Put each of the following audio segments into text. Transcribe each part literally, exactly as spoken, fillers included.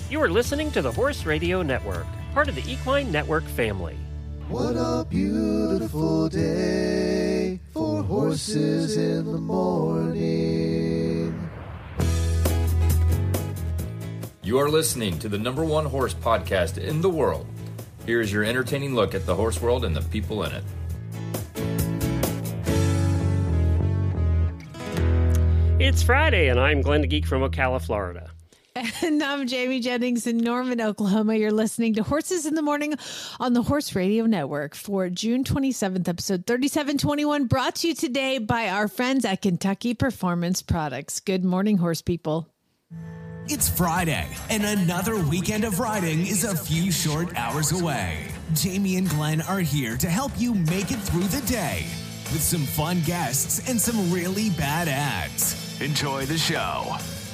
You are listening to the Horse Radio Network, part of the Equine Network family. What a beautiful day for horses in the morning. You are listening to the number one horse podcast in the world. Here is your entertaining look at the horse world and the people in it. It's Friday, and I'm Glenn the Geek from Ocala, Florida. And I'm Jamie Jennings in Norman, Oklahoma. You're listening to Horses in the Morning on the Horse Radio Network for June twenty-seventh, episode thirty-seven twenty-one, brought to you today by our friends at Kentucky Performance Products. Good morning, horse people. It's Friday, and another weekend of riding is a few short hours away. Jamie and Glenn are here to help you make it through the day with some fun guests and some really bad ads. Enjoy the show.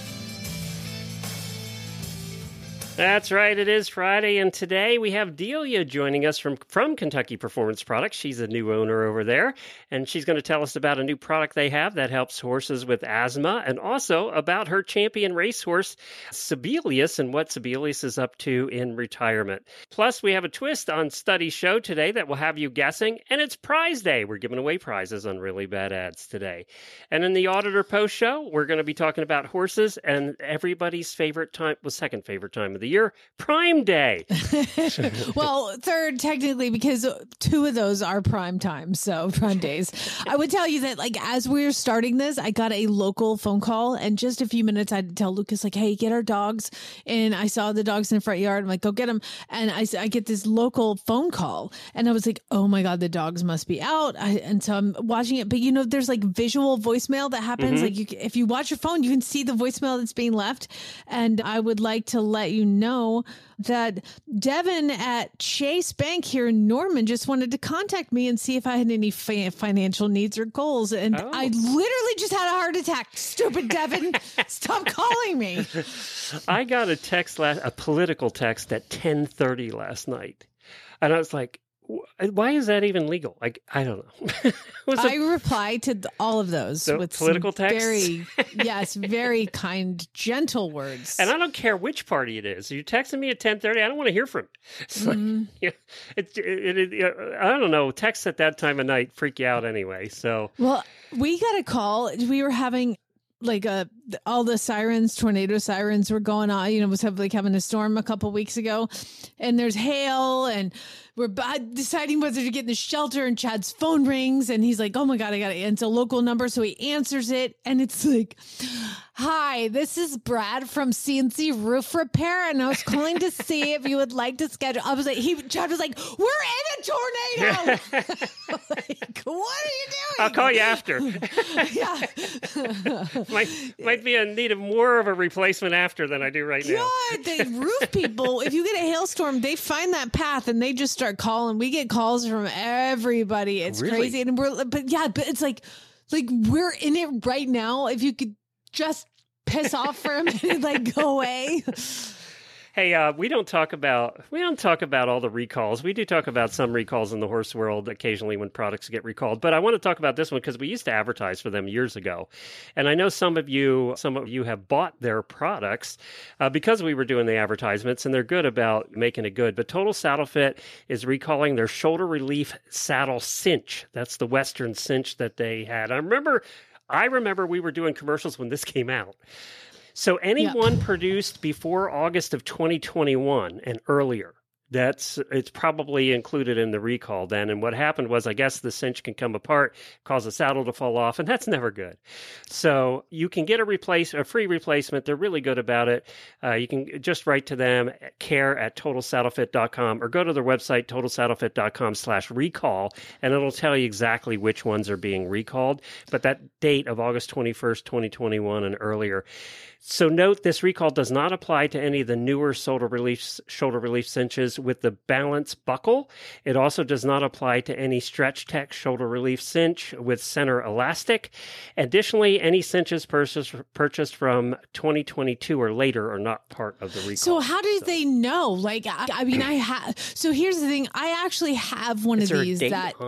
That's right, it is Friday, and today we have Delia joining us from, from Kentucky Performance Products. She's a new owner over there, and she's going to tell us about a new product they have that helps horses with asthma, and also about her champion racehorse, Sibelius, and what Sibelius is up to in retirement. Plus, we have a twist on Study Show today that will have you guessing, and it's Prize Day. We're giving away prizes on really bad ads today. And in the Auditor Post Show, we're going to be talking about horses and everybody's favorite time, well, second favorite time of the year, Prime Day. Well, third technically, because two of those are prime time, so prime days. I would tell you that, like, as we were starting this, I got a local phone call, and just a few minutes, I had to tell Lucas, like, hey, get our dogs. And I saw the dogs in the front yard. I'm like, go get them. And I, I get this local phone call, and I was like, oh my God, the dogs must be out. I, and so I'm watching it. But, you know, there's like visual voicemail that happens. Mm-hmm. Like, you, if you watch your phone, you can see the voicemail that's being left. And I would like to let you know that Devin at Chase Bank here in Norman just wanted to contact me and see if I had any fa- financial needs or goals. And oh. I literally just had a heart attack. Stupid Devin, stop calling me. I got a text, last, a political text at ten thirty last night. And I was like, why is that even legal? Like, I don't know. I reply to all of those so with political texts. Very, yes, very kind, gentle words. And I don't care which party it is. You're texting me at ten thirty. I don't want to hear from you. It's mm-hmm. like, yeah, it, it, it, it, I don't know. Texts at that time of night freak you out anyway. So, well, we got a call. We were having like a all the sirens, tornado sirens were going on. You know, was have, like having a storm a couple weeks ago, and there's hail, and we're deciding whether to get in the shelter, and Chad's phone rings, and he's like, oh my God, I got it. And it's a local number. So he answers it, and it's like, hi, this is Brad from C N C Roof Repair, and I was calling to see if you would like to schedule. I was like, he, Chad was like, we're in a tornado. Like, what are you doing? I'll call you after. Yeah. might, might be in need of more of a replacement after than I do right now. God, the roof people, if you get a hailstorm, they find that path and they just start calling. We get calls from everybody. It's really? crazy. And we're, but yeah, but it's like, like we're in it right now. If you could just piss off for a minute, like go away. Hey, uh, we don't talk about we don't talk about all the recalls. We do talk about some recalls in the horse world occasionally when products get recalled. But I want to talk about this one because we used to advertise for them years ago, and I know some of you some of you have bought their products uh, because we were doing the advertisements, and they're good about making it good. But Total Saddle Fit is recalling their shoulder relief saddle cinch. That's the Western cinch that they had. I remember, I remember we were doing commercials when this came out. So anyone yep. produced before August of twenty twenty-one and earlier, that's it's probably included in the recall then. And what happened was, I guess the cinch can come apart, cause the saddle to fall off, and that's never good. So you can get a replace a free replacement. They're really good about it. Uh, you can just write to them at care at total saddle fit dot com or go to their website, total saddle fit dot com slash recall, and it'll tell you exactly which ones are being recalled. But that date of August twenty-first, twenty twenty-one and earlier. So note, this recall does not apply to any of the newer shoulder relief shoulder relief cinches with the balance buckle. It also does not apply to any Stretch Tech shoulder relief cinch with center elastic. Additionally, any cinches purchased purchased from twenty twenty-two or later are not part of the recall. So how did so. they know? Like, I, I mean, I have. So here's the thing: I actually have one Is of there these a date that. on them?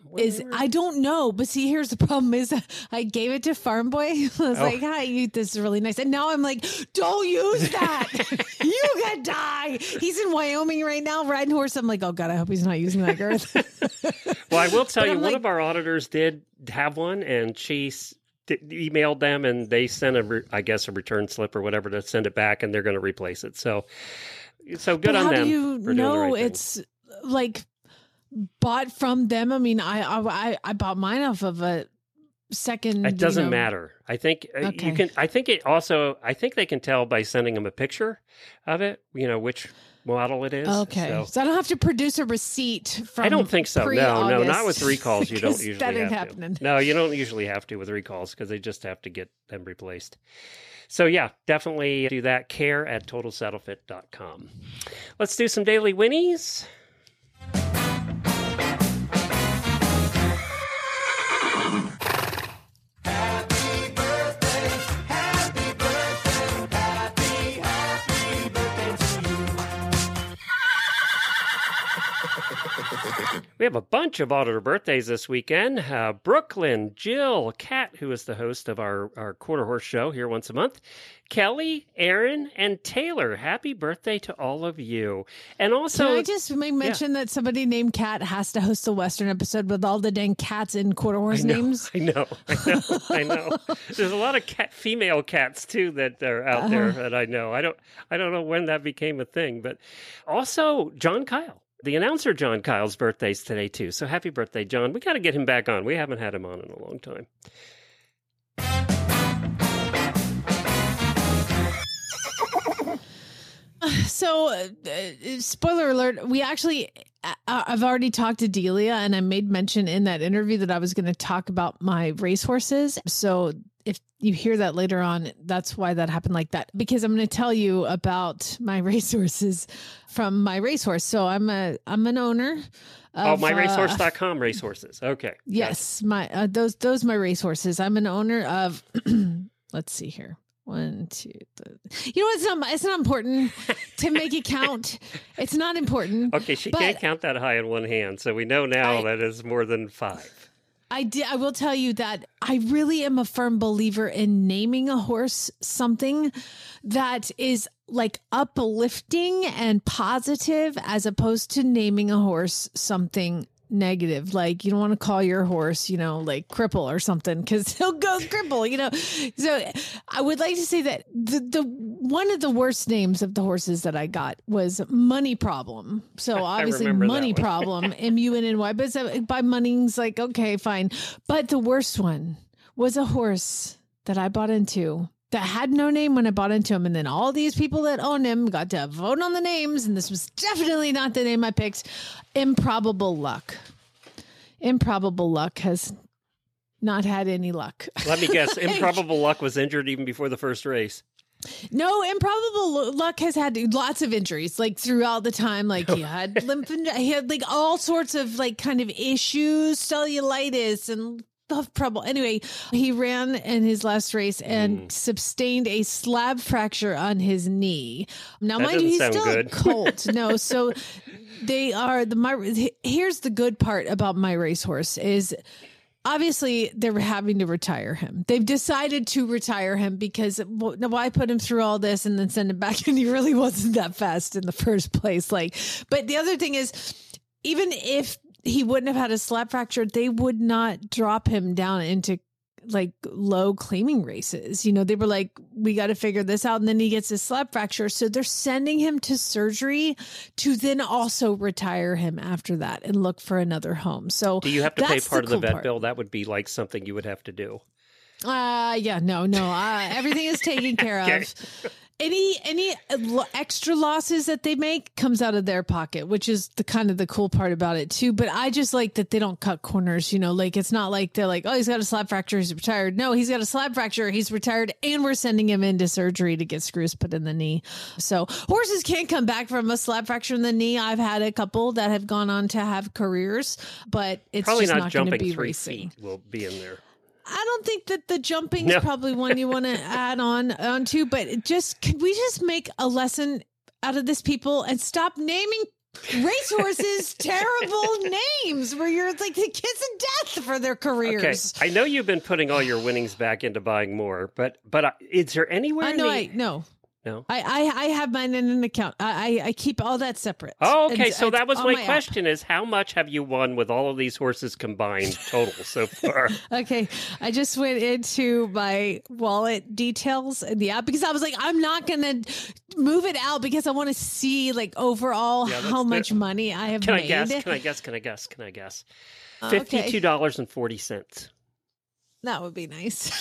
is I don't know, but see, here's the problem: is I gave it to Farm Boy. I was Oh. like, "Hi, you, this is really nice," and now I'm like, "Don't use that. You could die." He's in Wyoming right now riding horse. I'm like, "Oh God, I hope he's not using that girth." Well, I will tell But you, I'm one like- of our auditors did have one, and she s- d- emailed them, and they sent a, re- I guess, a return slip or whatever to send it back, and they're going to replace it. So, so good But on how them. do you for doing the know right thing. it's like bought from them? I mean, I I I bought mine off of a second. It doesn't you know, matter. I think uh, Okay. you can. I think it also. I think they can tell by sending them a picture of it. You know which model it is. Okay, So, so I don't have to produce a receipt from. I don't think so. No, no, not with pre-August, recalls. You don't 'cause usually that ain't have happening. to. No, you don't usually have to with recalls because they just have to get them replaced. So yeah, definitely do that. Care at total saddle fit dot com. Let's do some daily winnies. We have a bunch of auditor birthdays this weekend. Uh, Brooklyn, Jill, Kat, who is the host of our, our Quarter Horse show here once a month, Kelly, Aaron, and Taylor. Happy birthday to all of you. And also, Can I just make mention that somebody named Kat has to host a Western episode with all the dang cats in Quarter Horse I know, names? I know, I know, I know. There's a lot of cat, female cats too that are out Uh-huh. there that I know. I don't, I don't know when that became a thing, but also John Kyle. The announcer John Kyle's birthday's today too. So happy birthday, John. We got to get him back on. We haven't had him on in a long time. So, uh, uh, spoiler alert, we actually, uh, I've already talked to Delia and I made mention in that interview that I was going to talk about my racehorses. So, if you hear that later on, that's why that happened like that, because I'm going to tell you about my racehorses from my racehorse. So, I'm a, I'm an owner. Oh, Of, my racehorse uh, dot com racehorses. Okay. Yes, my uh, those those my racehorses. I'm an owner of. Let's see here. One, two, three. You know, it's not it's not important to make it count. It's not important. Okay, she But- can't count that high in one hand, so we know now I- that is more than five. I did. I will tell you that I really am a firm believer in naming a horse something that is like uplifting and positive, as opposed to naming a horse something negative. Like, you don't want to call your horse, you know, like Cripple or something, because he'll go cripple, you know. So I would like to say that the, the one of the worst names of the horses that I got was Money Problem. So obviously remember that Money one. Problem, M U N N Y. But so by Munning's like, okay, fine. But the worst one was a horse that I bought into that had no name when I bought into him. And then all these people that owned him got to vote on the names. And this was definitely not the name I picked. Improbable Luck. Improbable Luck has not had any luck. Let me guess. Improbable Luck was injured even before the first race. No, Improbable Luck has had lots of injuries, like throughout the time. Like he had lymph, he had like all sorts of like kind of issues, cellulitis and stuff, trouble. Anyway, he ran in his last race and Mm. sustained a slab fracture on his knee. Now, That mind you, he's doesn't still sound a good. colt. No, so they are the my. Here's the good part about my racehorse is. Obviously, they're having to retire him. They've decided to retire him because well, why put him through all this and then send him back? And he really wasn't that fast in the first place. Like, but the other thing is, even if he wouldn't have had a slap fracture, they would not drop him down into like low claiming races. You know, they were like, we got to figure this out. And then he gets a slap fracture. So they're sending him to surgery to then also retire him after that and look for another home. So Do you have to pay that's part of the cool vet part. bill? That would be like something you would have to do. Uh, yeah, no, no. Uh, everything is taken care Okay. of. Any any lo- extra losses that they make comes out of their pocket, which is the kind of the cool part about it too. But I just like that they don't cut corners. You know, like it's not like they're like, oh, he's got a slap fracture, he's retired. No, he's got a slap fracture, he's retired, and we're sending him into surgery to get screws put in the knee. So horses can't come back from a slap fracture in the knee. I've had a couple that have gone on to have careers, but it's Probably just not, not, going to jumping be three racing. feet will be in there. I don't think that the jumping No. is probably one you want to add on onto, but it just can we just make a lesson out of this, people, and stop naming Racehorses, terrible names where you're like the kiss of death for their careers. Okay, I know you've been putting all your winnings back into buying more, but but uh, is there anywhere? I know, the... I no. No, I, I I have mine in an account. I I, I keep all that separate. Oh, okay. And so that was my, my question: app. Is how much have you won with all of these horses combined total so far? Okay, I just went into my wallet details in the app because I was like, I'm not gonna move it out because I want to see like overall Yeah, how much the... money I have Can made. I guess? Can I guess? Can I guess? Can I guess? Uh, Fifty-two dollars and forty cents. That would be nice.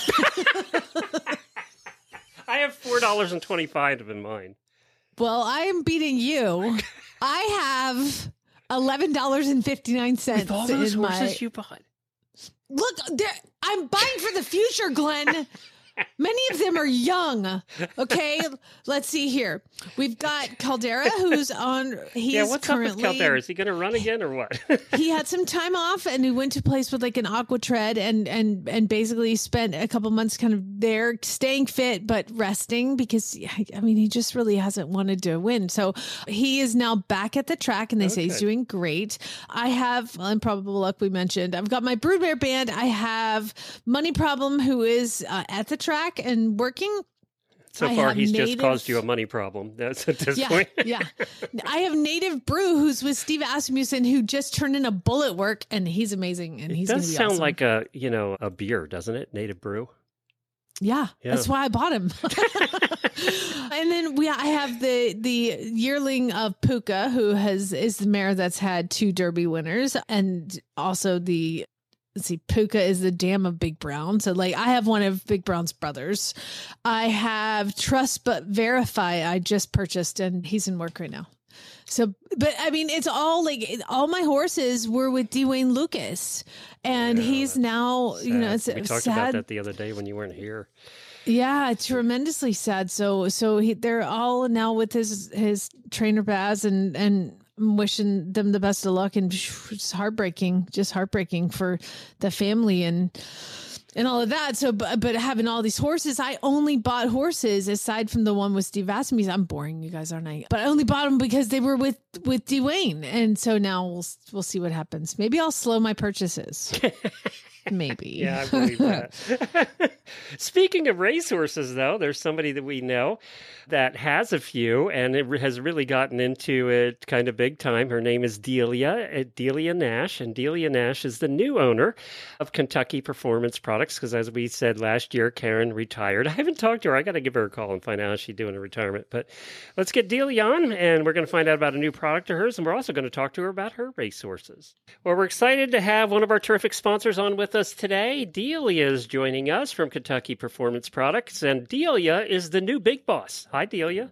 I have four dollars and twenty-five of in mine. Well, I am beating you. I have eleven dollars and fifty-nine cents. With all those in horses my... you bought. Look, I'm buying for the future, Glenn. Many of them are young. Okay, let's see here. We've got Caldera, who's on. He's yeah, what's currently, up with Caldera? Is he going to run again or what? He had some time off, and he went to place with like an aqua tread, and and and basically spent a couple months kind of there, staying fit but resting because I mean he just really hasn't wanted to win. So he is now back at the track, and they okay. say he's doing great. I have well, Improbable Luck. We mentioned. I've got my Broodmare band. I have Money Problem, who is uh, at the track. Track and working. So I far, he's native... just caused you a money problem. That's at this yeah, point. yeah. I have Native Brew, who's with Steve Asmussen, who just turned in a bullet work, and he's amazing. And it he's does gonna be sound awesome. like a you know a beer, doesn't it? Native Brew. Yeah, yeah, that's why I bought him. And then we, I have the the yearling of Puka, who has is the mare that's had two Derby winners, and also the. Let's see, Puka is the dam of Big Brown. So, like, I have one of Big Brown's brothers. I have Trust But Verify I just purchased, and he's in work right now. So, but I mean, it's all like all my horses were with Dwayne Lucas, and yeah, he's now, sad. you know, it's we talked sad. about that the other day when you weren't here. Yeah, tremendously sad. So, so he, they're all now with his his trainer Baz, and and. I'm wishing them the best of luck, and it's heartbreaking, just heartbreaking for the family and and all of that. So, but, but having all these horses, I only bought horses aside from the one with Steve Asmussen. I'm boring, you guys, aren't I? But I only bought them because they were with with Dwayne, and so now we'll we'll see what happens. Maybe I'll slow my purchases. Maybe. Yeah, I believe that. Speaking of racehorses, though, there's somebody that we know that has a few, and it has really gotten into it kind of big time. Her name is Delia, Delia Nash, and Delia Nash is the new owner of Kentucky Performance Products, because as we said last year, Karen retired. I haven't talked to her. I got to give her a call and find out how she's doing in retirement. But let's get Delia on, and we're going to find out about a new product of hers, and we're also going to talk to her about her racehorses. Well, we're excited to have one of our terrific sponsors on with us today. Delia is joining us from Kentucky Performance Products, and Delia is the new big boss. Hi, Delia.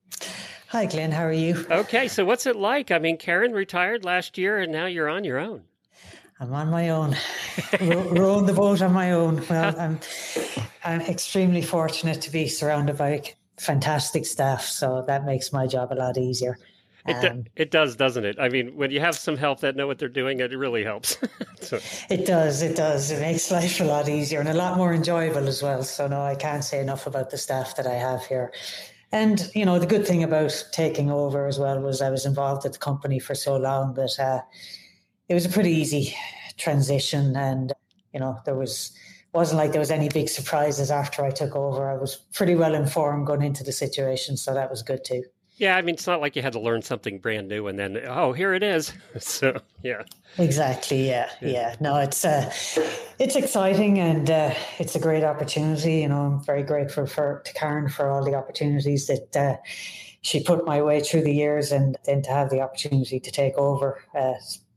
Hi, Glenn. How are you? Okay, so what's it like? I mean, Karen retired last year, and now you're on your own. I'm on my own, Row, rowing the boat on my own. Well, I'm, I'm extremely fortunate to be surrounded by fantastic staff, so that makes my job a lot easier. It, do, it does, doesn't it? I mean, when you have some help that know what they're doing, it really helps. So. It does, it does. It makes life a lot easier and a lot more enjoyable as well. So no, I can't say enough about the staff that I have here. And, you know, the good thing about taking over as well was I was involved at the company for so long that uh, it was a pretty easy transition. And, you know, there was, wasn't like there was any big surprises after I took over. I was pretty well informed going into the situation. So that was good too. Yeah, I mean, it's not like you had to learn something brand new and then, oh, here it is. So, yeah. Exactly, yeah, yeah. yeah. No, it's uh, it's exciting and uh, it's a great opportunity. You know, I'm very grateful for to Karen for all the opportunities that uh, she put my way through the years, and then to have the opportunity to take over. Uh,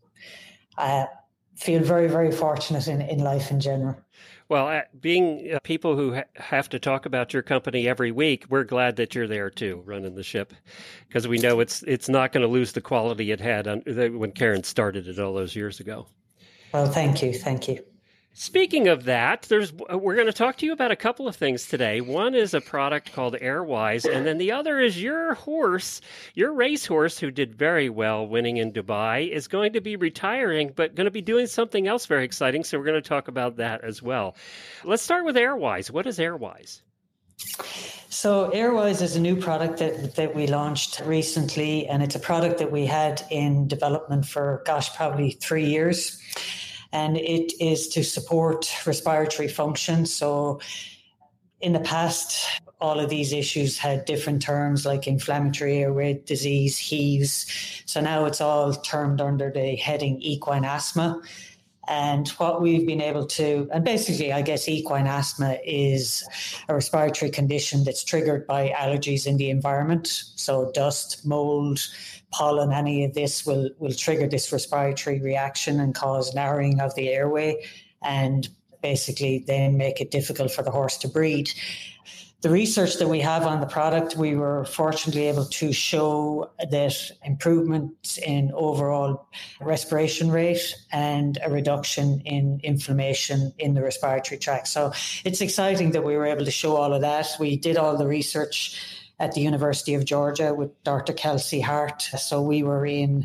I feel very, very fortunate in, in life in general. Well, uh, being uh, people who ha- have to talk about your company every week, we're glad that you're there too, running the ship, because we know it's it's not going to lose the quality it had on, when Karen started it all those years ago. Well, thank you, thank you. Speaking of that, there's we're going to talk to you about a couple of things today. One is a product called Airwise, and then the other is your horse, your racehorse, who did very well winning in Dubai, is going to be retiring, but going to be doing something else very exciting. So we're going to talk about that as well. Let's start with Airwise. What is Airwise? So Airwise is a new product that, that we launched recently, and it's a product that we had in development for, gosh, probably three years. And it is to support respiratory function. So in the past, all of these issues had different terms like inflammatory airway disease, H E A Vs. So now it's all termed under the heading equine asthma. And what we've been able to, and basically, I guess equine asthma is a respiratory condition that's triggered by allergies in the environment. So dust, mold, pollen, any of this will, will trigger this respiratory reaction and cause narrowing of the airway and basically then make it difficult for the horse to breathe. The research that we have on the product, we were fortunately able to show that improvements in overall respiration rate and a reduction in inflammation in the respiratory tract. So it's exciting that we were able to show all of that. We did all the research at the University of Georgia with Doctor Kelsey Hart. So we were in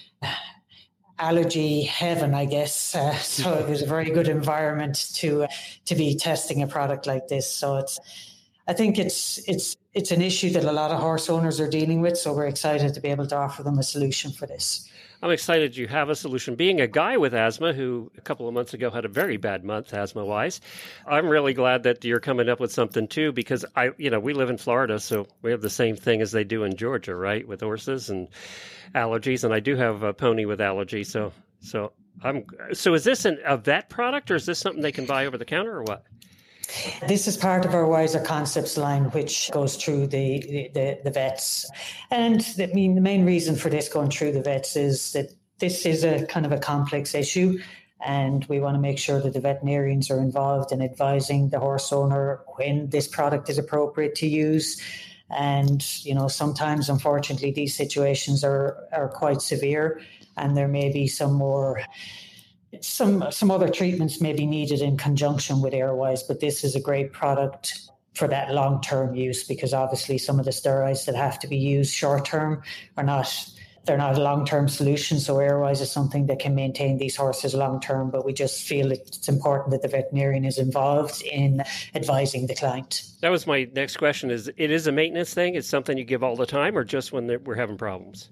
allergy heaven, I guess. Uh, so it was a very good environment to, uh, to be testing a product like this. So it's, I think it's it's it's an issue that a lot of horse owners are dealing with, so we're excited to be able to offer them a solution for this. I'm excited you have a solution. Being a guy with asthma who a couple of months ago had a very bad month asthma-wise, I'm really glad that you're coming up with something too, because I, you know, we live in Florida, so we have the same thing as they do in Georgia, right, with horses and allergies. And I do have a pony with allergies, so so I'm so is this an, a vet product, or is this something they can buy over the counter, or what? This is part of our Wiser Concepts line, which goes through the, the, the vets. And I mean, the main reason for this going through the vets is that this is a kind of a complex issue, and we want to make sure that the veterinarians are involved in advising the horse owner when this product is appropriate to use. And, you know, sometimes, unfortunately, these situations are, are quite severe, and there may be some more Some some other treatments may be needed in conjunction with Airwise, but this is a great product for that long-term use, because obviously some of the steroids that have to be used short-term are not, they're not a long-term solution. So Airwise is something that can maintain these horses long-term, but we just feel it's important that the veterinarian is involved in advising the client. That was my next question. Is it is a maintenance thing? It's something you give all the time, or just when we're having problems?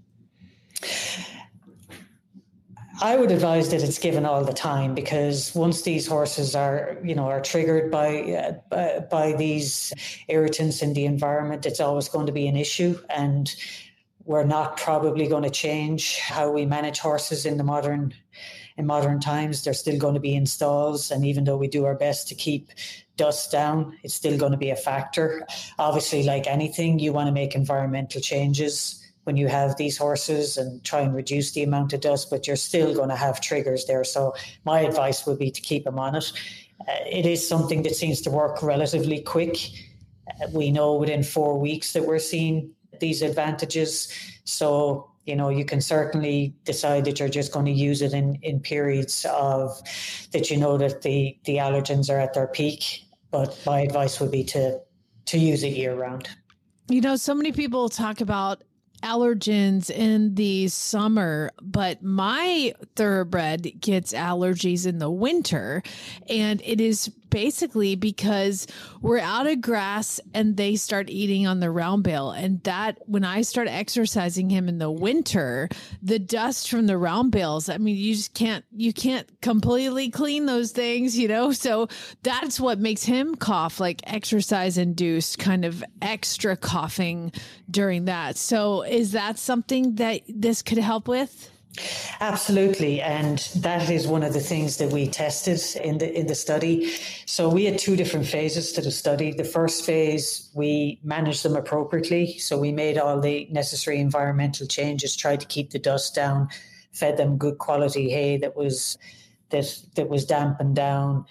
I would advise that it's given all the time, because once these horses are, you know, are triggered by, uh, by by these irritants in the environment, it's always going to be an issue, and we're not probably going to change how we manage horses in the modern in modern times. They're still going to be in stalls, and even though we do our best to keep dust down, it's still going to be a factor. Obviously, like anything, you want to make environmental changes when you have these horses and try and reduce the amount of dust, but you're still going to have triggers there. So my advice would be to keep them on it. Uh, it is something that seems to work relatively quick. Uh, we know within four weeks that we're seeing these advantages. So, you know, you can certainly decide that you're just going to use it in, in periods of that you know that the, the allergens are at their peak. But my advice would be to, to use it year round. You know, so many people talk about allergens in the summer, but my thoroughbred gets allergies in the winter, and it is basically because we're out of grass and they start eating on the round bale. And that, when I start exercising him in the winter, the dust from the round bales, I mean, you just can't, you can't completely clean those things, you know? So that's what makes him cough, like exercise induced kind of extra coughing during that. So is that something that this could help with? Absolutely, and that is one of the things that we tested in the in the study. So we had two different phases to the study. The first phase, we managed them appropriately. So we made all the necessary environmental changes, tried to keep the dust down, fed them good quality hay that was that that was dampened down.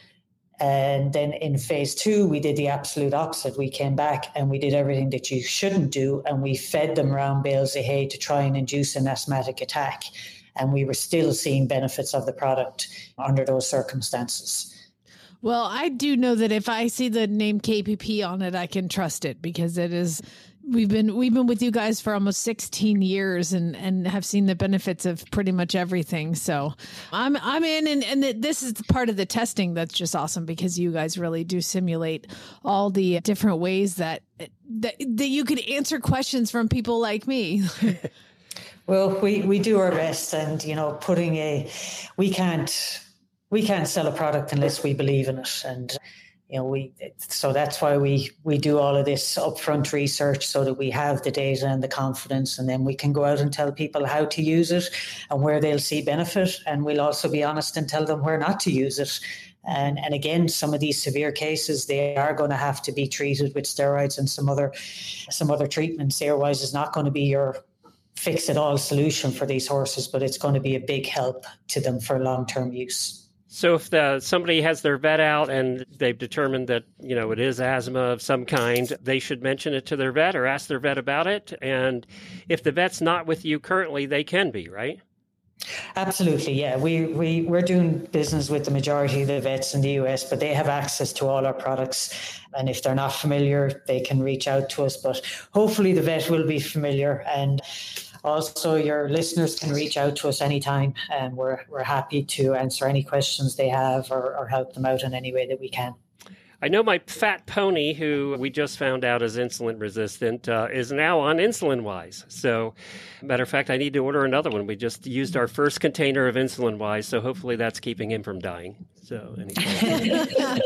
And then in phase two, we did the absolute opposite. We came back and we did everything that you shouldn't do, and we fed them round bales of hay to try and induce an asthmatic attack. And we were still seeing benefits of the product under those circumstances. Well, I do know that if I see the name K P P on it, I can trust it, because it is We've been we've been with you guys for almost sixteen years and, and have seen the benefits of pretty much everything. So I'm I'm in, and, and this is part of the testing that's just awesome because you guys really do simulate all the different ways that that, that you could answer questions from people like me. Well, we, we do our best, and you know, putting a we can't we can't sell a product unless we believe in it, and you know, we, so that's why we, we do all of this upfront research so that we have the data and the confidence, and then we can go out and tell people how to use it and where they'll see benefit. And we'll also be honest and tell them where not to use it. And, and again, some of these severe cases, they are going to have to be treated with steroids and some other, some other treatments. Airwise is not going to be your fix-it-all solution for these horses, but it's going to be a big help to them for long-term use. So if the, somebody has their vet out and they've determined that, you know, it is asthma of some kind, they should mention it to their vet or ask their vet about it. And if the vet's not with you currently, they can be, right? Absolutely, yeah. We, we, we're doing business with the majority of the vets in the U S, but they have access to all our products. And if they're not familiar, they can reach out to us. But hopefully the vet will be familiar. And also, your listeners can reach out to us anytime, and we're we're happy to answer any questions they have or, or help them out in any way that we can. I know my fat pony, who we just found out is insulin resistant, uh, is now on Insulin Wise. So, matter of fact, I need to order another one. We just used our first container of Insulin Wise, so hopefully that's keeping him from dying. So, anyway.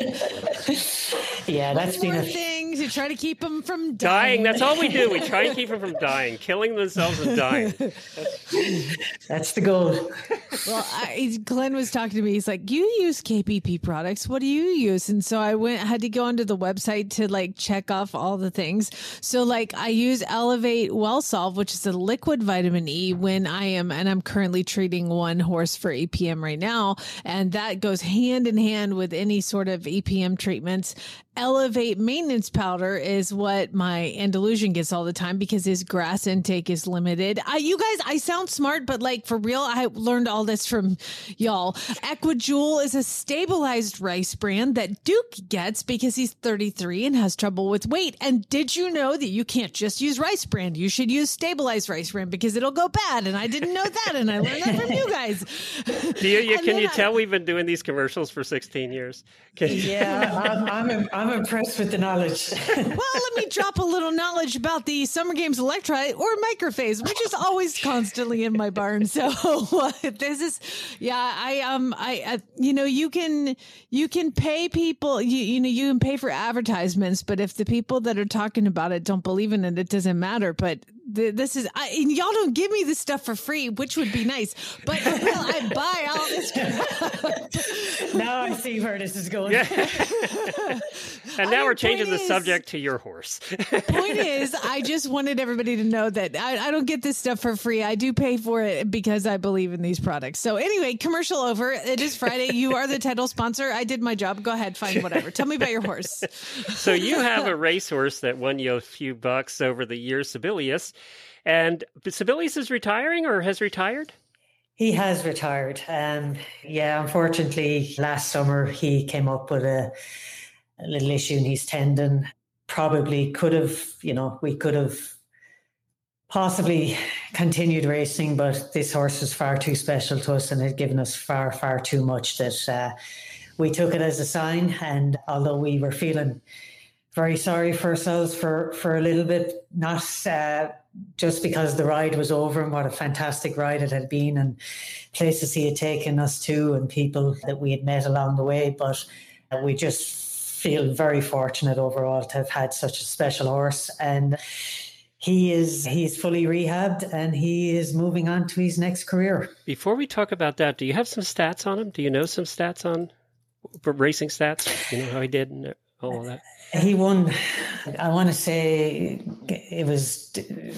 Yeah, that's One been more a thing to try to keep them from dying. Dying, that's all we do. We try and keep them from dying, killing themselves and dying. That's the goal. Well, I, Glenn was talking to me. He's like, "You use K P P products. What do you use?" And so I went, had to go onto the website to like check off all the things. So like I use Elevate WellSolve, which is a liquid vitamin E when I am, and I'm currently treating one horse for E P M right now. And that goes hand in hand with any sort of E P M treatments. Elevate maintenance powder is what my Andalusian gets all the time because his grass intake is limited. I, you guys, I sound smart, but like for real, I learned all this from y'all. Equijewel is a stabilized rice brand that Duke gets because he's thirty-three and has trouble with weight. And did you know that you can't just use rice brand? You should use stabilized rice brand because it'll go bad. And I didn't know that. And I learned that from you guys. Do you, you, can you I, tell we've been doing these commercials for sixteen years? Can you... Yeah, I'm, I'm I'm impressed with the knowledge. Well, let me drop a little knowledge about the Summer Games Electrolyte or Microphase, which is always constantly in my barn. So uh, this is, yeah, I um, I uh, you know, you can you can pay people, you you know, you can pay for advertisements, but if the people that are talking about it don't believe in it, it doesn't matter. But the, this is, I, and y'all don't give me this stuff for free, which would be nice. But will I buy all this? Now I see where this is going. Yeah. And now I we're mean, changing the point is- subject to your horse. Point is, I just wanted everybody to know that I, I don't get this stuff for free. I do pay for it because I believe in these products. So anyway, commercial over. It is Friday. You are the title sponsor. I did my job. Go ahead, fine, whatever. Tell me about your horse. So you have a racehorse that won you a few bucks over the years, Sibelius. And Sibelius is retiring or has retired? He has retired. Um, yeah, unfortunately, last summer he came up with a, a little issue in his tendon. Probably could have, you know, we could have possibly continued racing, but this horse was far too special to us and had given us far, far too much that uh, we took it as a sign. And although we were feeling very sorry for ourselves for, for a little bit, not uh, just because the ride was over and what a fantastic ride it had been and places he had taken us to and people that we had met along the way, but uh, we just feel very fortunate overall to have had such a special horse. And he is he's fully rehabbed and he is moving on to his next career. Before we talk about that, do you have some stats on him? Do you know some stats on racing stats? You know how he did and all of that? He won, I want to say it was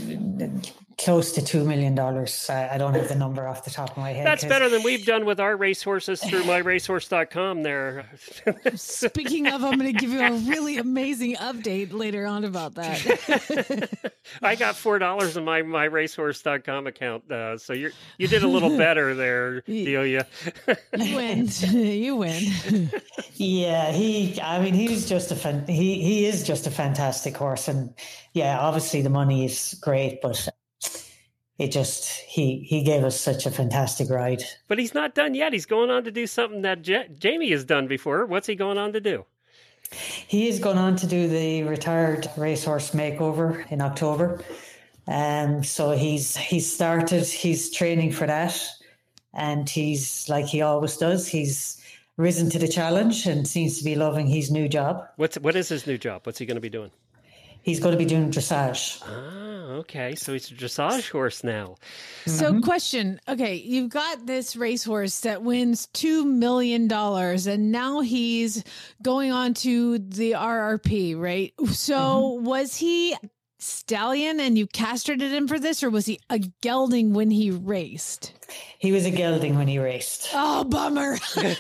close to two million dollars. I don't have the number off the top of my head. That's better than we've done with our racehorses through my racehorse dot com there. Speaking of, I'm going to give you a really amazing update later on about that. I got four dollars in my, my racehorse dot com account. Uh, so you you did a little better there, Delia. You win. You win. Yeah, he, I mean, he was just a fan. He he he is just a fantastic horse, and yeah, obviously the money is great, but it just he he gave us such a fantastic ride. But he's not done yet. He's going on to do something that J- Jamie has done before. What's he going on to do? He is going on to do the retired racehorse makeover in October. Um, so he's he's started, he's training for that, and he's, like he always does, he's risen to the challenge and seems to be loving his new job. What's what is his new job? What's he going to be doing? He's going to be doing dressage. Ah, okay. So he's a dressage horse now. So, Mm-hmm. question. Okay, you've got this racehorse that wins two million dollars, and now he's going on to the R R P, right? So, Mm-hmm. was he stallion and you castrated him for this, or was he a gelding when he raced? He was a gelding when he raced. Oh, bummer.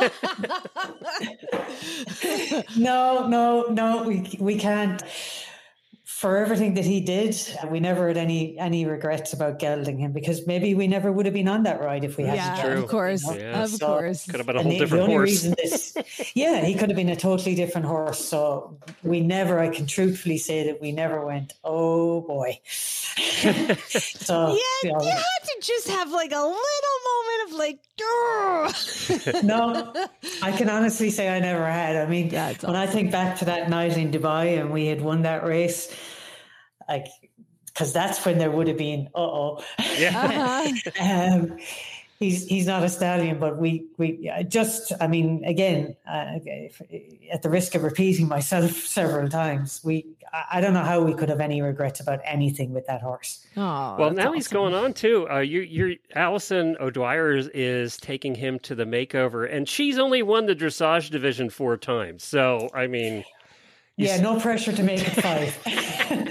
No, no, no, we we can't. For everything that he did, we never had any any regrets about gelding him, because maybe we never would have been on that ride if we Yeah, hadn't. True. gelded, of course. you know? Yeah. Of So- course. Could have been a And whole the, different the only horse. reason this, yeah, he could have been a totally different horse. So we never, I can truthfully say that we never went, oh boy. so Yeah, you know, you had to just have like a little moment of like, "Grr." no, I can honestly say I never had. I mean, Yeah, it's when I think back to that night in Dubai and we had won that race, like, because that's when there would have been, uh oh. Yeah. Uh-huh. um, he's he's not a stallion, but we we I just I mean again, uh, if, at the risk of repeating myself several times, we I, I don't know how we could have any regrets about anything with that horse. Oh, Well, that's now he's awesome. going on too. Uh, you, you're Allison O'Dwyer is, is taking him to the makeover, and she's only won the dressage division four times. So, I mean, you Yeah, s- no pressure to make it five.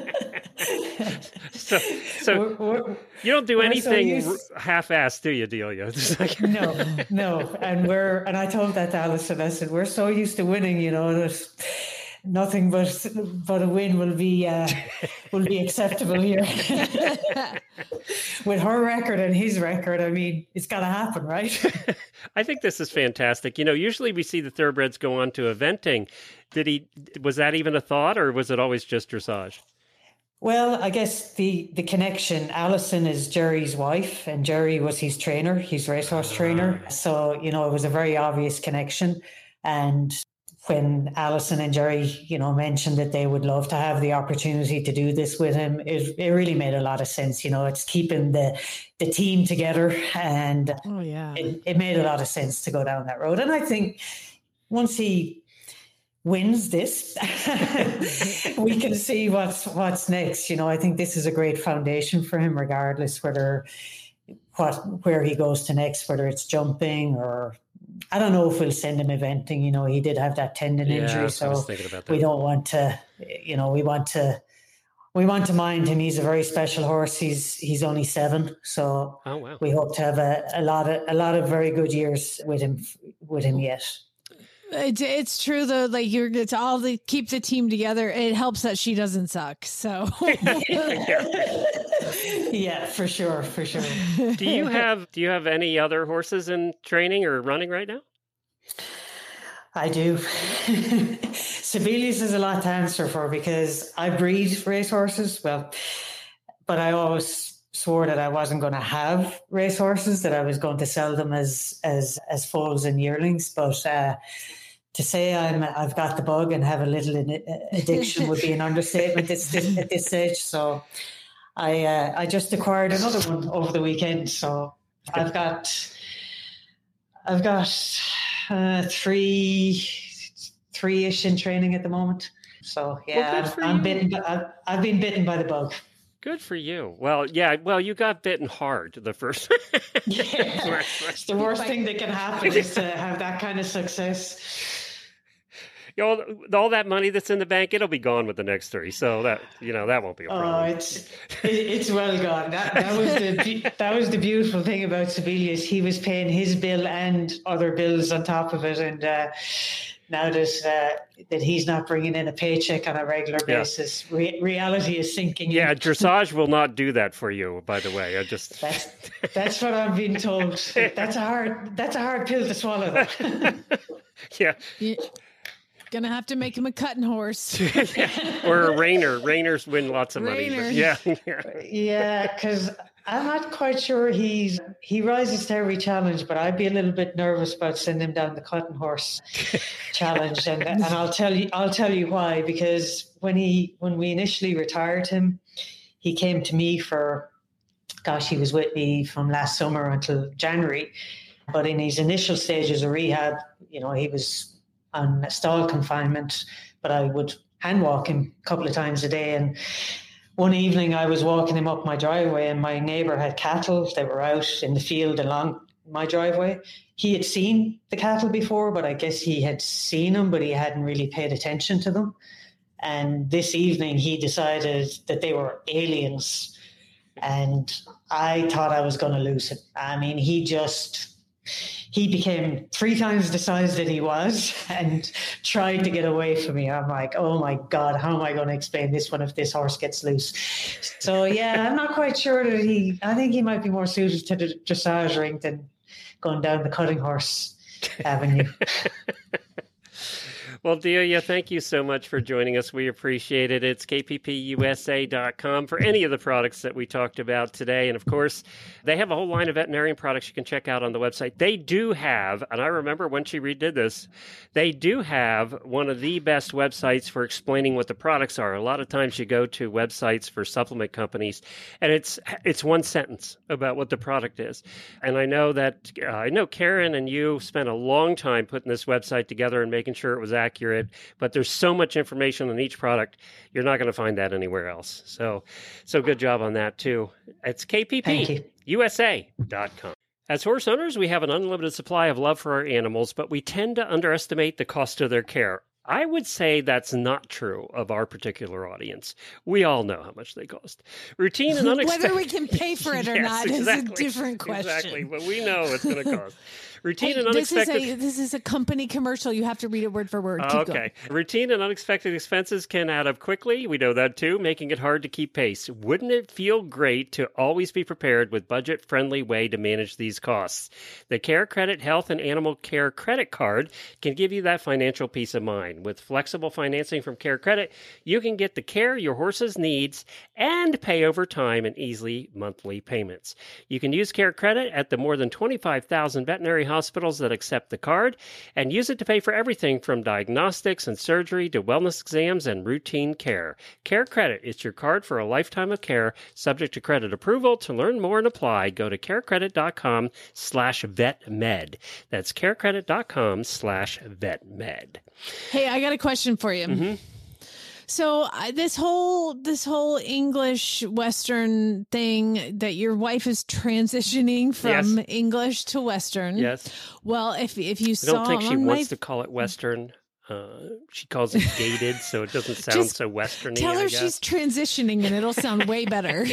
so so We're- we're- you don't do we're so anything used- r- half-assed, do you, Delia? It's like- No, no, and we're and I told that to Alison. I said we're so used to winning, you know, that nothing but but a win will be uh, will be acceptable here. With her record and his record, I mean, it's got to happen, right? I think this is fantastic. You know, usually we see the thoroughbreds go on to eventing. Did he? Was that even a thought, or was it always just dressage? Well, I guess the the connection. Alison is Jerry's wife, and Jerry was his trainer, his racehorse trainer. So you know, it was a very obvious connection. And when Alison and Jerry, you know, mentioned that they would love to have the opportunity to do this with him, it it really made a lot of sense. You know, it's keeping the the team together, and Oh, yeah. it, it made a lot of sense to go down that road. And I think once he wins this, we can see what's what's next. You know, I think this is a great foundation for him, regardless whether what where he goes to next, whether it's jumping or I don't know if we'll send him eventing. You know, he did have that tendon Yeah, injury, I so was thinking about that. we don't want to. You know, we want to. We want to mind him. He's a very special horse. He's he's only seven, so Oh wow! we hope to have a, a lot of a lot of very good years with him with him yet. It's it's true though. Like you're, it's all to keep the team together. It helps that she doesn't suck. So Yeah, for sure, for sure. Do you have do you have any other horses in training or running right now? I do. Sibelius is a lot to answer for because I breed racehorses. Well, but I always swore that I wasn't going to have racehorses, that I was going to sell them as as as foals and yearlings. But uh, to say I'm I've got the bug and have a little in- addiction would be an understatement at this, at this stage. So I uh, I just acquired another one over the weekend. So I've got I've got uh, three three ish in training at the moment. So yeah, good for I'm you. bitten. But I've, I've been bitten by the bug. Good for you. Well, yeah. Well, you got bitten hard the first. Yeah. It's the worst thing that can happen is to have that kind of success. You know, all that money that's in the bank, it'll be gone with the next three. So that you know that won't be a Oh, problem. it's it, it's well gone. That that was the be- that was the beautiful thing about Sibelius. He was paying his bill and other bills on top of it, and uh, now that uh, that he's not bringing in a paycheck on a regular Yeah. basis, re- reality is sinking in. Yeah, dressage will not do that for you. By the way, I just That's that's what I'm being told. That's a hard that's a hard pill to swallow. Though. yeah. Yeah. Gonna have to make him a cutting horse. yeah. Or a reiner. Reiners win lots of money. Reiner. But yeah. yeah. Yeah, because I'm not quite sure he's he rises to every challenge, but I'd be a little bit nervous about sending him down the cutting horse challenge, and and I'll tell you I'll tell you why. Because when he when we initially retired him, he came to me for, gosh, he was with me from last summer until January. But in his initial stages of rehab, you know, he was on stall confinement, but I would hand walk him a couple of times a day. And one evening I was walking him up my driveway and my neighbour had cattle that were out in the field along my driveway. He had seen the cattle before, but I guess he had seen them, but he hadn't really paid attention to them. And this evening he decided that they were aliens. And I thought I was going to lose him. I mean, he just... He became three times the size that he was and tried to get away from me. I'm like, oh my God, how am I going to explain this one if this horse gets loose? So yeah, I'm not quite sure that he, I think he might be more suited to the dressage ring than going down the cutting horse avenue. Well, Delia, thank you so much for joining us. We appreciate it. It's K P P U S A dot com for any of the products that we talked about today. And of course, they have a whole line of veterinarian products you can check out on the website. They do have, and I remember when she redid this, they do have one of the best websites for explaining what the products are. A lot of times you go to websites for supplement companies, and it's it's one sentence about what the product is. And I know that, uh, I know Karen and you spent a long time putting this website together and making sure it was accurate. Accurate, but there's so much information on each product, you're not going to find that anywhere else. So, so good job on that too. It's K P P U S A dot com. As horse owners, we have an unlimited supply of love for our animals, but we tend to underestimate the cost of their care. I would say that's not true of our particular audience. We all know how much they cost. Routine and unexpected... Whether we can pay for it or yes, not exactly, is a different question. Exactly, but we know it's going to cost. Routine hey, and unexpected... This is, a, this is a company commercial. You have to read it word for word. Keep okay. going. Routine and unexpected expenses can add up quickly. We know that too, making it hard to keep pace. Wouldn't it feel great to always be prepared with budget-friendly way to manage these costs? The Care Credit Health and Animal Care Credit Card can give you that financial peace of mind. With flexible financing from Care Credit, you can get the care your horses needs and pay over time in easy monthly payments. You can use Care Credit at the more than twenty-five thousand veterinary hospitals that accept the card and use it to pay for everything from diagnostics and surgery to wellness exams and routine care. Care Credit is your card for a lifetime of care, subject to credit approval. To learn more and apply, go to carecredit.com slash vetmed. That's carecredit.com slash vetmed. Hey, I got a question for you. Mm-hmm. So uh, this whole this whole English Western thing that your wife is transitioning from Yes. English to Western. Yes. Well, if if you I saw don't think she on wants my, to call it Western. Uh, she calls it gated, so it doesn't sound Just so Western-y, tell her I guess. she's transitioning and it'll sound way better.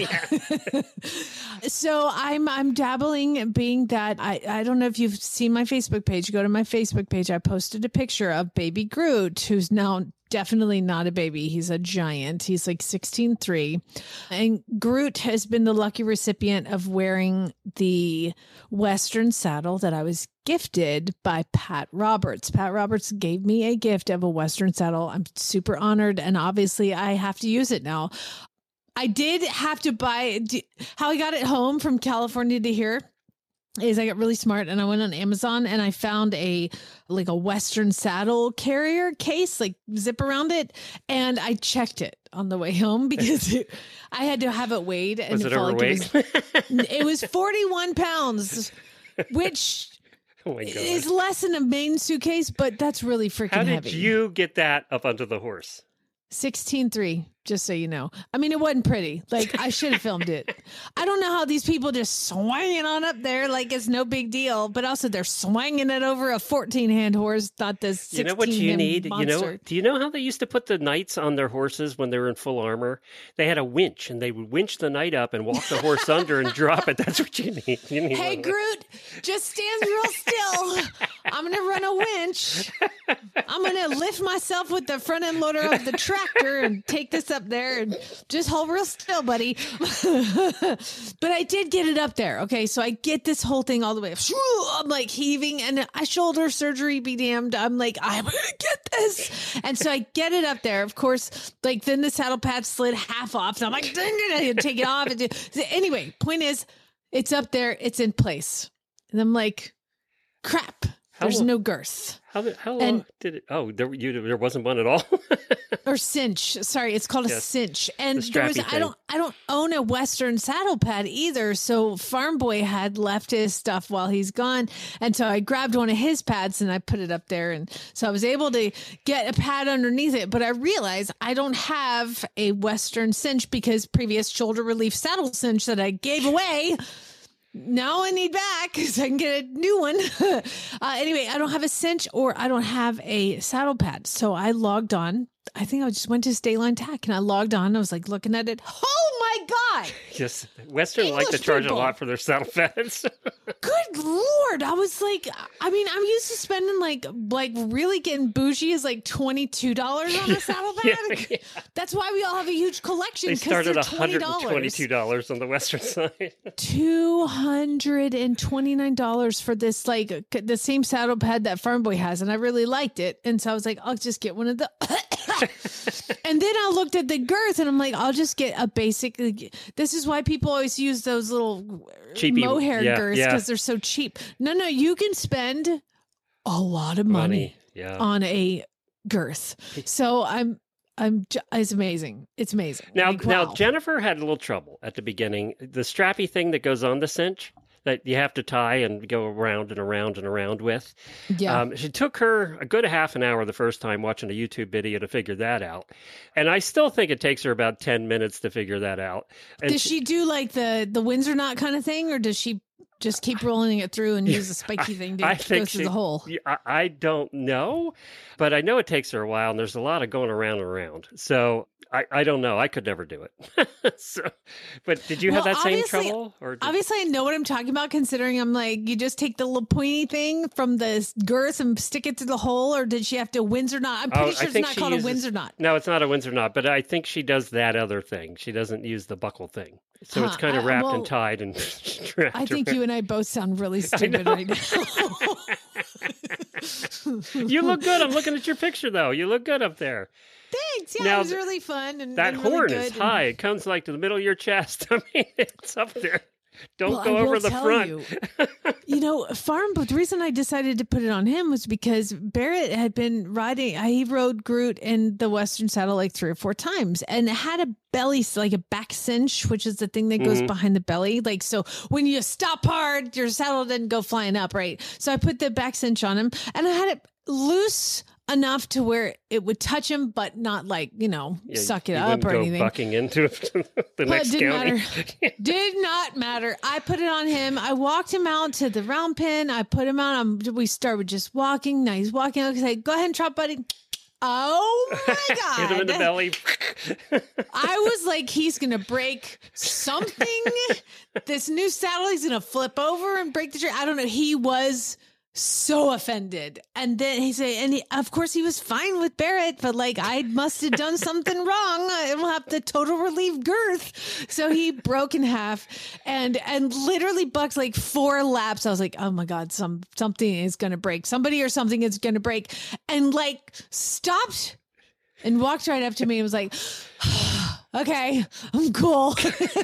So I'm I'm dabbling, being that I, I don't know if you've seen my Facebook page. Go to my Facebook page. I posted a picture of baby Groot, who's now definitely not a baby. He's a giant. He's like sixteen three. And Groot has been the lucky recipient of wearing the Western saddle that I was gifted by Pat Roberts. Pat Roberts gave me a gift of a Western saddle. I'm super honored, and obviously I have to use it now. I did have to buy, how I got it home from California to here is I got really smart and I went on Amazon and I found a like a Western saddle carrier case, like zip around it. And I checked it on the way home because it, I had to have it weighed. And Was it overweight? Like it, was, it was forty-one pounds, which Oh my God. is less than a main suitcase, but that's really freaking How did heavy. you get that up onto the horse? sixteen three, just so you know. I mean, it wasn't pretty. Like, I should have filmed it. I don't know how these people just swinging on up there like it's no big deal, but also they're swinging it over a fourteen-hand horse, not this sixteen-hand You know what you need? monster. You know, do you know how they used to put the knights on their horses when they were in full armor? They had a winch, and they would winch the knight up and walk the horse under and drop it. That's what you need. You need Hey, one. Groot, just stand real still. I'm going to run a winch. I'm going to lift myself with the front end loader of the tractor and take this up there and just hold real still, buddy. But I did get it up there. Okay. So I get this whole thing all the way up. I'm like heaving and I shoulder surgery be damned. I'm like, I'm going to get this. And so I get it up there. Of course, like then the saddle pad slid half off. So I'm like, I take it off. And do. Anyway, point is, it's up there. It's in place. And I'm like, crap. How There's long, no girth. How, how long And- did it? Oh, there, you, there wasn't one at all? Or cinch. Sorry, it's called a Yes. cinch. And The there was strappy I thing. don't I don't own a Western saddle pad either. So Farm Boy had left his stuff while he's gone. And so I grabbed one of his pads and I put it up there. And so I was able to get a pad underneath it. But I realized I don't have a Western cinch because previous shoulder relief saddle cinch that I gave away. Now I need back so I can get a new one. uh, anyway, I don't have a cinch or I don't have a saddle pad. So I logged on. I think I just went to Stayline Tack and I logged on. I was like looking at it. Oh my God. Yes. Western like to English charge people. a lot for their saddle pads. Good Lord. I was like, I mean, I'm used to spending like, like really getting bougie is like twenty-two dollars on a saddle pad. Yeah, yeah. That's why we all have a huge collection. They 'cause started they're at one hundred twenty-two twenty dollars. dollars on the Western side. two hundred twenty-nine dollars for this, like the same saddle pad that Farm Boy has. And I really liked it. And so I was like, I'll just get one of the. And then I looked at the girth and I'm like, I'll just get a basic. This is why people always use those little Cheapy- mohair yeah, girths yeah. because they're so cheap. No, no, you can spend a lot of money, Money. Yeah. on a girth. So I'm, I'm, j- it's amazing. It's amazing. Now, Like, now wow. Jennifer had a little trouble at the beginning. The strappy thing that goes on the cinch that you have to tie and go around and around and around with. Yeah. Um, it took her a good half an hour the first time watching a YouTube video to figure that out. And I still think it takes her about ten minutes to figure that out. And Does she do like the the Windsor knot kind of thing, or does she just keep rolling it through and use a spiky thing to I go think through she- the hole? Yeah, I, I don't know, but I know it takes her a while, and there's a lot of going around and around. So I, I don't know. I could never do it. so, but did you have Well, that same obviously- trouble? Or did, Obviously, I know what I'm talking about, considering I'm like, you just take the little pointy thing from the girth and stick it to the hole, or did she have to Windsor knot? I'm Oh, pretty I sure it's think not she called uses- a Windsor knot. No, it's not a Windsor knot, but I think she does that other thing. She doesn't use the buckle thing. So it's Huh, kind of I- wrapped well, and tied and strapped I think around. you and I both sound really stupid know. right now. You look good. I'm looking at your picture, though. You look good up there. Thanks. Yeah, Now, it was really fun. And, That and really horn good. is and- high. It comes like to the middle of your chest. I mean, it's up there. Don't Well, go I over will the tell front. You, you know, Farm, but the reason I decided to put it on him was because Barrett had been riding, he rode Groot in the Western saddle like three or four times and it had a belly, like a back cinch, which is the thing that goes Mhm. behind the belly. Like, so when you stop hard, your saddle doesn't go flying up, right? So I put the back cinch on him and I had it loose enough to where it would touch him, but not like, you know, Yeah, suck it you up wouldn't or go anything. bucking into the But next it didn't county. matter. Did not matter. I put it on him. I walked him out to the round pen. I put him out. Um, we started just walking. Now he's walking. I say, "Go ahead and trot, buddy." Oh my god! Hit him in the belly. I was like, he's gonna break something. This new saddle, he's gonna flip over and break the tree. I don't know. He was so offended, and then he said, and he, of course he was fine with Barrett, but like I must have done something wrong. I don't have the total relief girth, so he broke in half, and and literally bucked like four laps. I was like, oh my god, some something is gonna break. Somebody or something is gonna break, and like stopped and walked right up to me and was like, okay, I'm cool.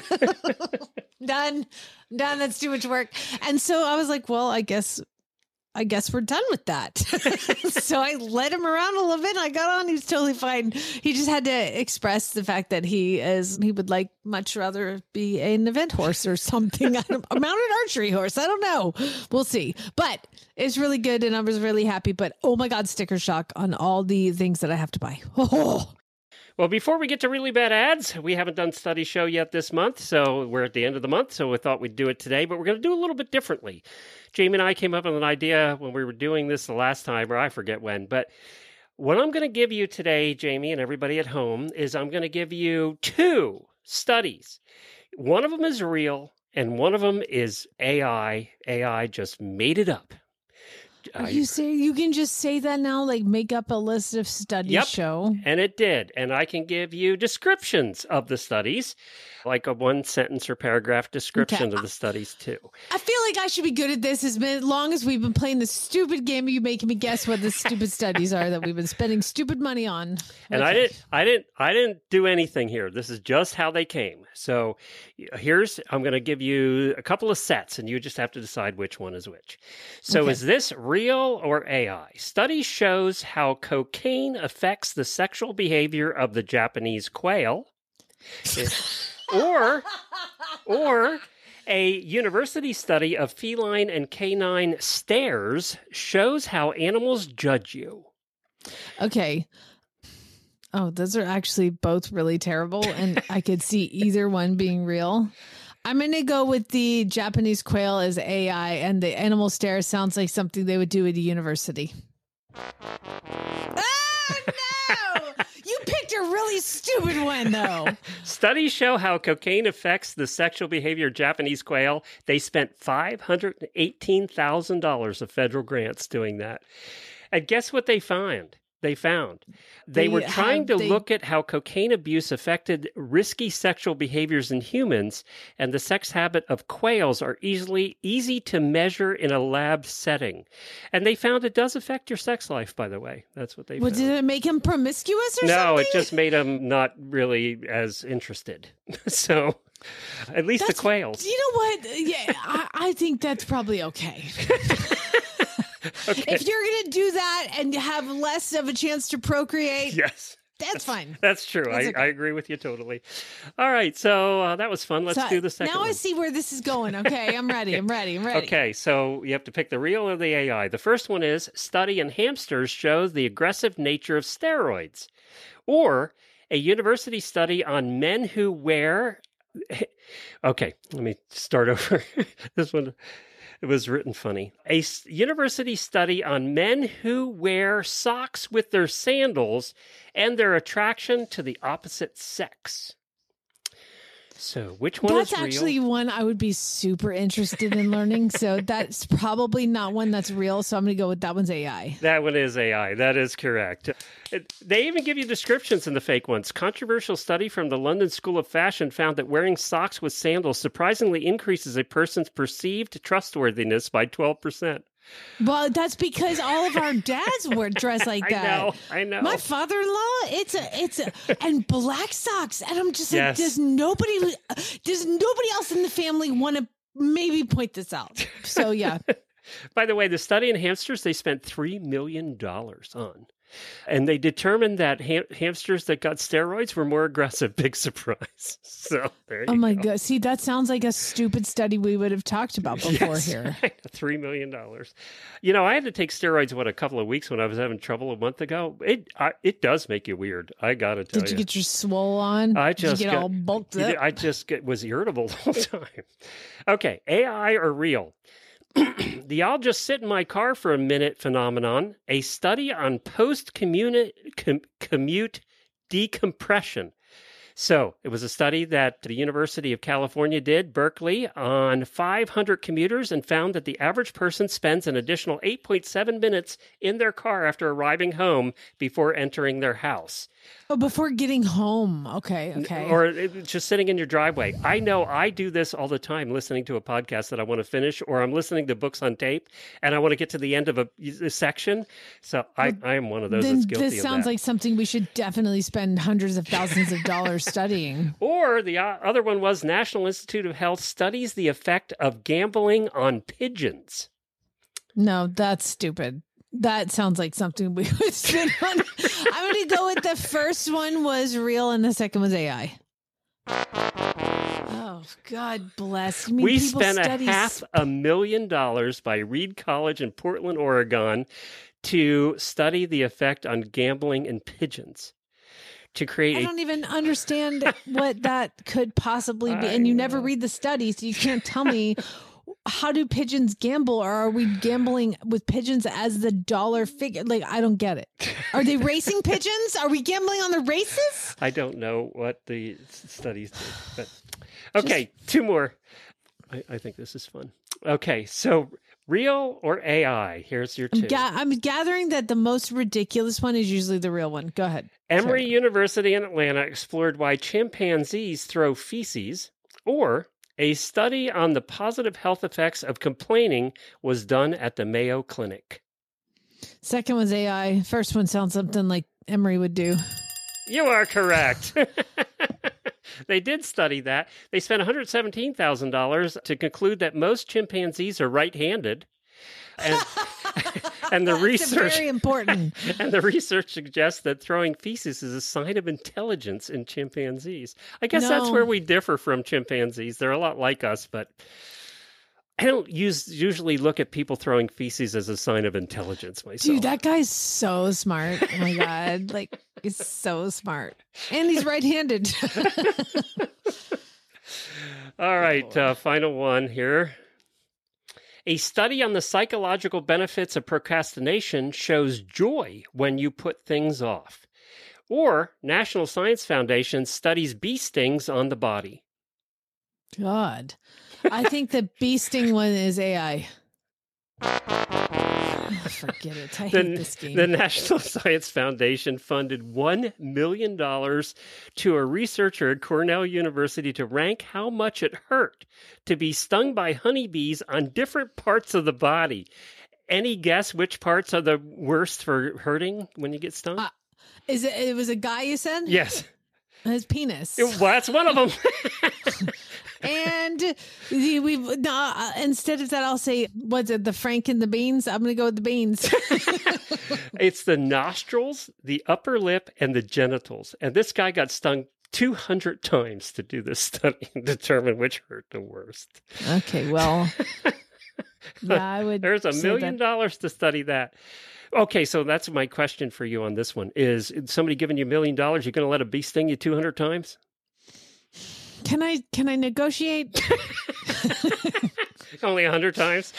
Done. Done. That's too much work. And so I was like, well, I guess I guess we're done with that. So I led him around a little bit. And I got on. He was totally fine. He just had to express the fact that he is, he would like much rather be an event horse or something. I don't- a mounted archery horse. I don't know. We'll see. But it's really good. And I was really happy. But oh my God, sticker shock on all the things that I have to buy. Oh, Well, before we get to really bad ads, we haven't done Study Show yet this month, so we're at the end of the month, so we thought we'd do it today, but we're going to do a little bit differently. Jamie and I came up with an idea when we were doing this the last time, or I forget when, but what I'm going to give you today, Jamie, and everybody at home, is I'm going to give you two studies. One of them is real, and one of them is A I. A I just made it up. Are I- you saying you can just say that now? Like make up a list of studies Yep. show? And it did. And I can give you descriptions of the studies, like a one sentence or paragraph description Okay. of the studies, too. I feel like I should be good at this as long as we've been playing this stupid game of you making me guess what the stupid studies are that we've been spending stupid money on. And I Okay. didn't, I didn't, I didn't do anything here. This is just how they came. So here's, I'm going to give you a couple of sets, and you just have to decide which one is which. So Okay. is this real or A I? Study shows how cocaine affects the sexual behavior of the Japanese quail, It- or, or. A university study of feline and canine stares shows how animals judge you. Okay. Oh, those are actually both really terrible, and I could see either one being real. I'm going to go with the Japanese quail as A I, and the animal stare sounds like something they would do at a university. Oh, no! You picked a really stupid one, though. Studies show how cocaine affects the sexual behavior of Japanese quail. They spent five hundred eighteen thousand dollars of federal grants doing that. And guess what they found? They found they, They were trying have- to they- look at how cocaine abuse affected risky sexual behaviors in humans, and the sex habit of quails are easily easy to measure in a lab setting. And they found it does affect your sex life, by the way. That's what they What, found. did it make him promiscuous or No, something? it just made them not really as interested. So, at least That's- the quails. You know what? Yeah, I, I think that's probably okay. Okay. If you're going to do that and have less of a chance to procreate, Yes, that's fine. that's true. That's I, okay. I agree with you totally. All right, so uh, that was fun. Let's So do the second Now one. I see where this is going. Okay, I'm ready. I'm ready. I'm ready. Okay, so you have to pick the real or the A I. The first one is study in hamsters shows the aggressive nature of steroids, or a university study on men who wear. Okay, let me start over. This one. It was written funny. A s- university study on men who wear socks with their sandals and their attraction to the opposite sex. So, which one That's is real? actually one I would be super interested in learning. So that's probably not one that's real. So I'm going to go with that one's A I. That one is A I. That is correct. It- they even give you descriptions in the fake ones. Controversial study from the London School of Fashion found that wearing socks with sandals surprisingly increases a person's perceived trustworthiness by twelve percent. Well, that's because all of our dads were dressed like I that. know. I know. My father-in-law, it's a, it's a, and black socks, and I'm just like, Yes. does nobody, does nobody else in the family want to maybe point this out? So yeah, By the way, the study in hamsters they spent three million dollars on. And they determined that ham- hamsters that got steroids were more aggressive. Big surprise. So there you oh my go. god, see, that sounds like a stupid study we would have talked about before Yes. here. Three million dollars. You know, I had to take steroids what a couple of weeks when I was having trouble a month ago. It I, it does make you weird. I gotta tell Did you. you get your swole on? I Did you just get got- all bulked You up? did- I just get, was irritable the whole time. Okay, A I or real? The I'll just sit in my car for a minute phenomenon, a study on post-commute com- commute decompression. So it was a study that the University of California did, Berkeley, on five hundred commuters and found that the average person spends an additional eight point seven minutes in their car after arriving home before entering their house. Oh, before getting home. Okay, okay. Or it- just sitting in your driveway. I know I do this all the time, listening to a podcast that I want to finish, or I'm listening to books on tape and I want to get to the end of a, a section. So I, I am one of those then that's guilty this of sounds that. like something we should definitely spend hundreds of thousands of dollars studying. Or the uh, other one was National Institute of Health studies the effect of gambling on pigeons. No, that's stupid. That sounds like something we would spend on. I'm going to go with the first one was real and the second was A I. Oh, God bless. You mean We people spent a study half a million dollars by Reed College in Portland, Oregon, to study the effect on gambling and pigeons. To create I a don't even understand what that could possibly be. I And you never know. read the study, so you can't tell me how do pigeons gamble, or are we gambling with pigeons as the dollar figure? Like, I don't get it. Are they racing pigeons? Are we gambling on the races? I don't know what the s- studies did, but okay, two more. I, I think this is fun. Okay, so real or A I? Here's your two. I'm, ga- I'm gathering that the most ridiculous one is usually the real one. Go ahead. Emory Sorry. University in Atlanta explored why chimpanzees throw feces, or a study on the positive health effects of complaining was done at the Mayo Clinic. Second one's A I. First one sounds something like Emory would do. You are correct. They did study that. They spent one hundred seventeen thousand dollars to conclude that most chimpanzees are right-handed. And, and the That's research very important. and the research suggests that throwing feces is a sign of intelligence in chimpanzees. I guess No. that's where we differ from chimpanzees. They're a lot like us, but I don't use usually look at people throwing feces as a sign of intelligence myself. Dude, that guy's so smart. Oh my God. Like, he's so smart. And he's right-handed. All right, uh, final one here. A study on the psychological benefits of procrastination shows joy when you put things off. Or National Science Foundation studies bee stings on the body. God. I think the bee sting one is A I. Forget it. I hate The, this game. the National Science Foundation funded one million dollars to a researcher at Cornell University to rank how much it hurt to be stung by honeybees on different parts of the body. Any guess which parts are the worst for hurting when you get stung? Uh, Is it? It was a guy you said? Yes. His penis. Well, that's one of them. And the, we no, uh, instead of that, I'll say, what's it? The Frank and the beans. I'm going to go with the beans. It's the nostrils, the upper lip, and the genitals. And this guy got stung two hundred times to do this study and determine which hurt the worst. Okay, well, yeah, I would. There's a say million that. dollars to study that. Okay, so that's my question for you on this one. Is somebody giving you a million dollars, you're going to let a bee sting you two hundred times? Can I? Can I negotiate? Only one hundred times?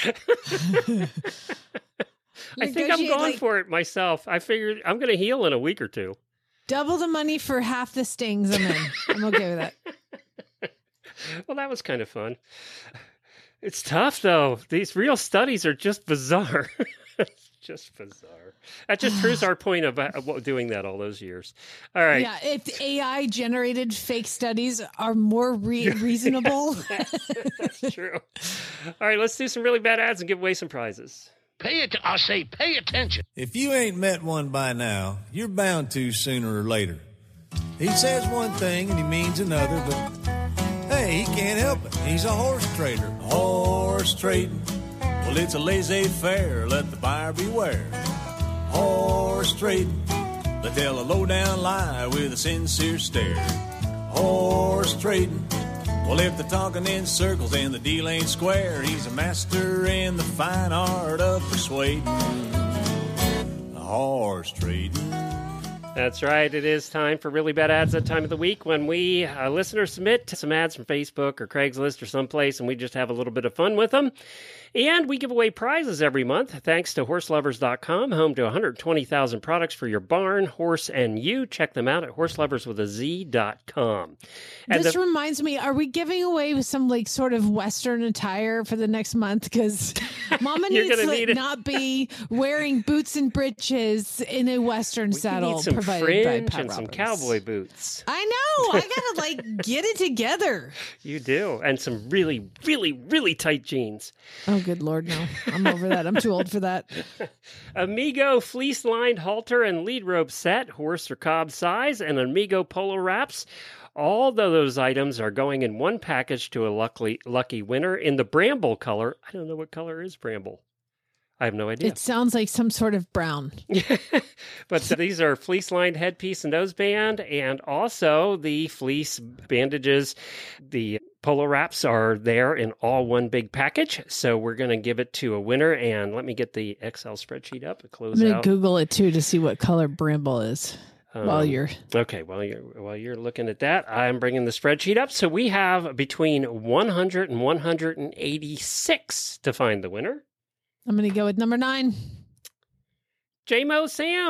I think I'm Negotiate, going like, for it myself. I figured I'm going to heal in a week or two. double the money for half the stings. I'm in. I'm okay with that. Well, that was kind of fun. It's tough, though. These real studies are just bizarre. It's just bizarre. That just proves our point of uh, doing that all those years. All right. Yeah, if A I generated fake studies are more re- reasonable. That's true. All right, let's do some really bad ads and give away some prizes. Pay it. I say, pay attention. If you ain't met one by now, you're bound to sooner or later. He says one thing and he means another, but hey, he can't help it. He's a horse trader. Horse trading. Well, it's a laissez-faire. Let the buyer beware. Horse trading. They tell a low-down lie with a sincere stare. Horse trading. Well, if they're talking in circles and the deal ain't square, he's a master in the fine art of persuading. Horse trading. That's right. It is time for Really Bad Ads that time of the week when we, uh, listeners, submit some ads from Facebook or Craigslist or someplace, and we just have a little bit of fun with them. And we give away prizes every month, thanks to horse lovers dot com, home to one hundred twenty thousand products for your barn, horse, and you. Check them out at horse lovers with a z dot com. And This the- reminds me, are we giving away some like sort of Western attire for the next month? Because Mama You're needs gonna to like, need it. not be wearing boots and breeches in a Western we saddle need some provided fringe by and Pat some Roberts. cowboy boots. I know. I gotta like get it together. You do. And some really, really, really tight jeans. Oh, good Lord, no. I'm over that. I'm too old for that. Amigo fleece-lined halter and lead rope set, horse or cob size, and Amigo polo wraps. All of those items are going in one package to a lucky, lucky winner in the bramble color. I don't know what color is bramble. I have no idea. It sounds like some sort of brown. But these are fleece-lined headpiece and noseband, and also the fleece bandages. The polo wraps are there in all one big package. So we're going to give it to a winner. And let me get the Excel spreadsheet up and close I'm going to out. Google it too to see what color bramble is while Um, you're. Okay, while you're while you're looking at that, I'm bringing the spreadsheet up. So we have between one hundred and one hundred eighty-six to find the winner. I'm going to go with number nine. J-Mo Sam's.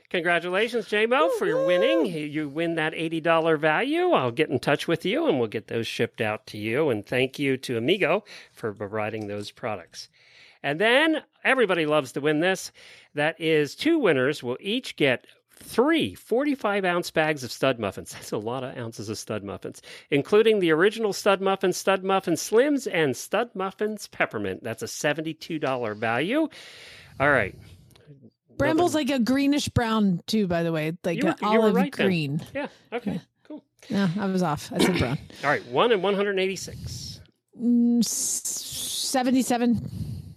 Congratulations, J-Mo, for your winning. You win that eighty dollars value. I'll get in touch with you, and we'll get those shipped out to you. And thank you to Amigo for providing those products. And then everybody loves to win this. That is two winners will each get three forty-five ounce bags of stud muffins. That's a lot of ounces of stud muffins, including the original Stud Muffins, Stud Muffins Slims, and Stud Muffins Peppermint. That's a seventy-two dollars value. All right. Bramble's like a greenish brown too, by the way, like You an were- you were olive right then. green. Yeah. Okay. Cool. Yeah, I was off. I said brown. All right. One and one hundred eighty-six. Mm, s- seventy-seven.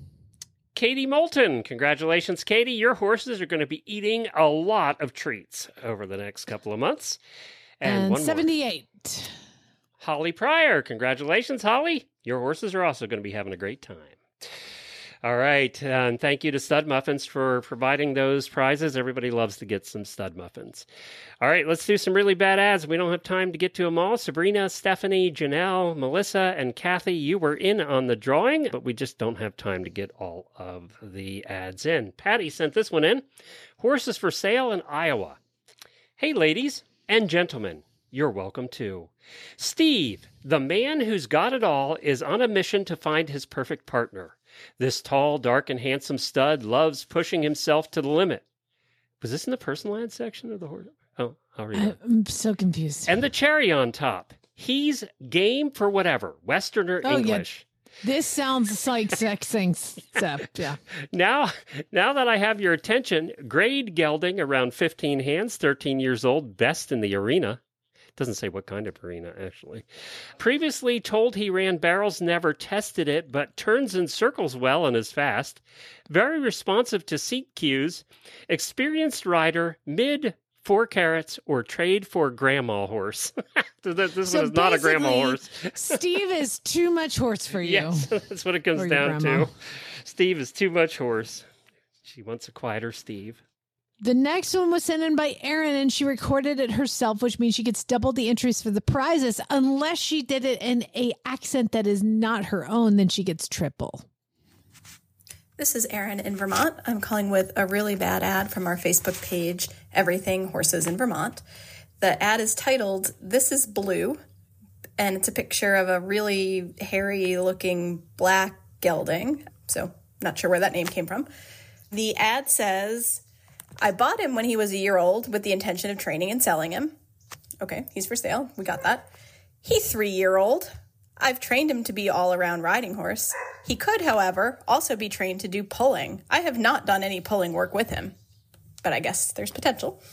Katie Moulton. Congratulations, Katie. Your horses are going to be eating a lot of treats over the next couple of months. And, And, one more. seventy-eight. Holly Pryor. Congratulations, Holly. Your horses are also going to be having a great time. All right. And thank you to Stud Muffins for providing those prizes. Everybody loves to get some Stud Muffins. All right. Let's do some really bad ads. We don't have time to get to them all. Sabrina, Stephanie, Janelle, Melissa, and Kathy, you were in on the drawing, but we just don't have time to get all of the ads in. Patty sent this one in. Horses for sale in Iowa. Hey, ladies and gentlemen. You're welcome too. Steve, the man who's got it all, is on a mission to find his perfect partner. This tall, dark, and handsome stud loves pushing himself to the limit. Was this in the personal ad section of the horse? Oh, I'll read it. I'm so confused. And the cherry on top. He's game for whatever, Western or Oh, yeah. English. This sounds like sex things stuff. Yeah. Now, now that I have your attention, grade gelding, around fifteen hands, thirteen years old, best in the arena. Doesn't say what kind of arena, actually. Previously told he ran barrels, never tested it, but turns in circles well and is fast. Very responsive to seat cues. Experienced rider, mid, four carats, or trade for grandma horse. This So one is not a grandma basically, horse. Steve is too much horse for you. Yes, that's what it comes Or your down grandma. to. Steve is too much horse. She wants a quieter Steve. The next one was sent in by Erin, and she recorded it herself, which means she gets double the entries for the prizes. Unless she did it in a accent that is not her own, then she gets triple. This is Erin in Vermont. I'm calling with a really bad ad from our Facebook page, Everything Horses in Vermont. The ad is titled, This is Blue, and it's a picture of a really hairy-looking black gelding, so not sure where that name came from. The ad says, I bought him when he was a year old with the intention of training and selling him. Okay, he's for sale. We got that. He's three-year-old. I've trained him to be all-around riding horse. He could, however, also be trained to do pulling. I have not done any pulling work with him, but I guess there's potential.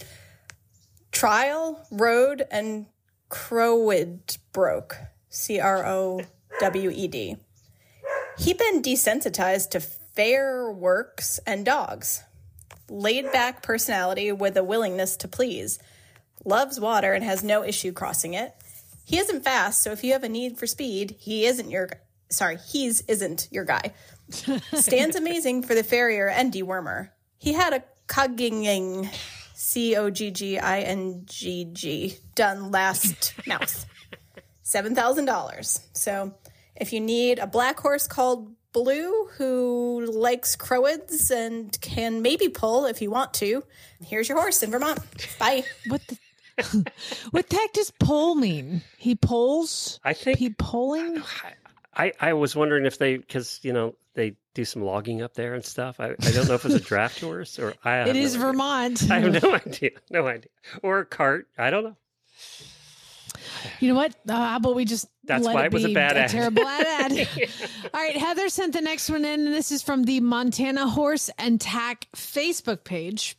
Trial, rode, and crowed broke. C R O W E D. He'd been desensitized to fair works and dogs. Laid-back personality with a willingness to please. Loves water and has no issue crossing it. He isn't fast, so if you have a need for speed, he isn't your... Sorry, he's isn't your guy. Stands amazing for the farrier and dewormer. He had a cogging, C O G G I N G G, done last mouth. seven thousand dollars. So if you need a black horse called Blue who likes crowids and can maybe pull if you want to, here's your horse in Vermont. Bye. What the, what the heck does pole mean? He polls? I think he polling? I, I was wondering if they, because, you know, they do some logging up there and stuff. I, I don't know if it's a draft horse or I have It is no idea. Vermont. I have no idea. No idea. Or a cart. I don't know. You know what? Uh, how about we just That's let why it, it was a be bad ad. terrible ad. All right, Heather sent the next one in, and this is from the Montana Horse and Tack Facebook page.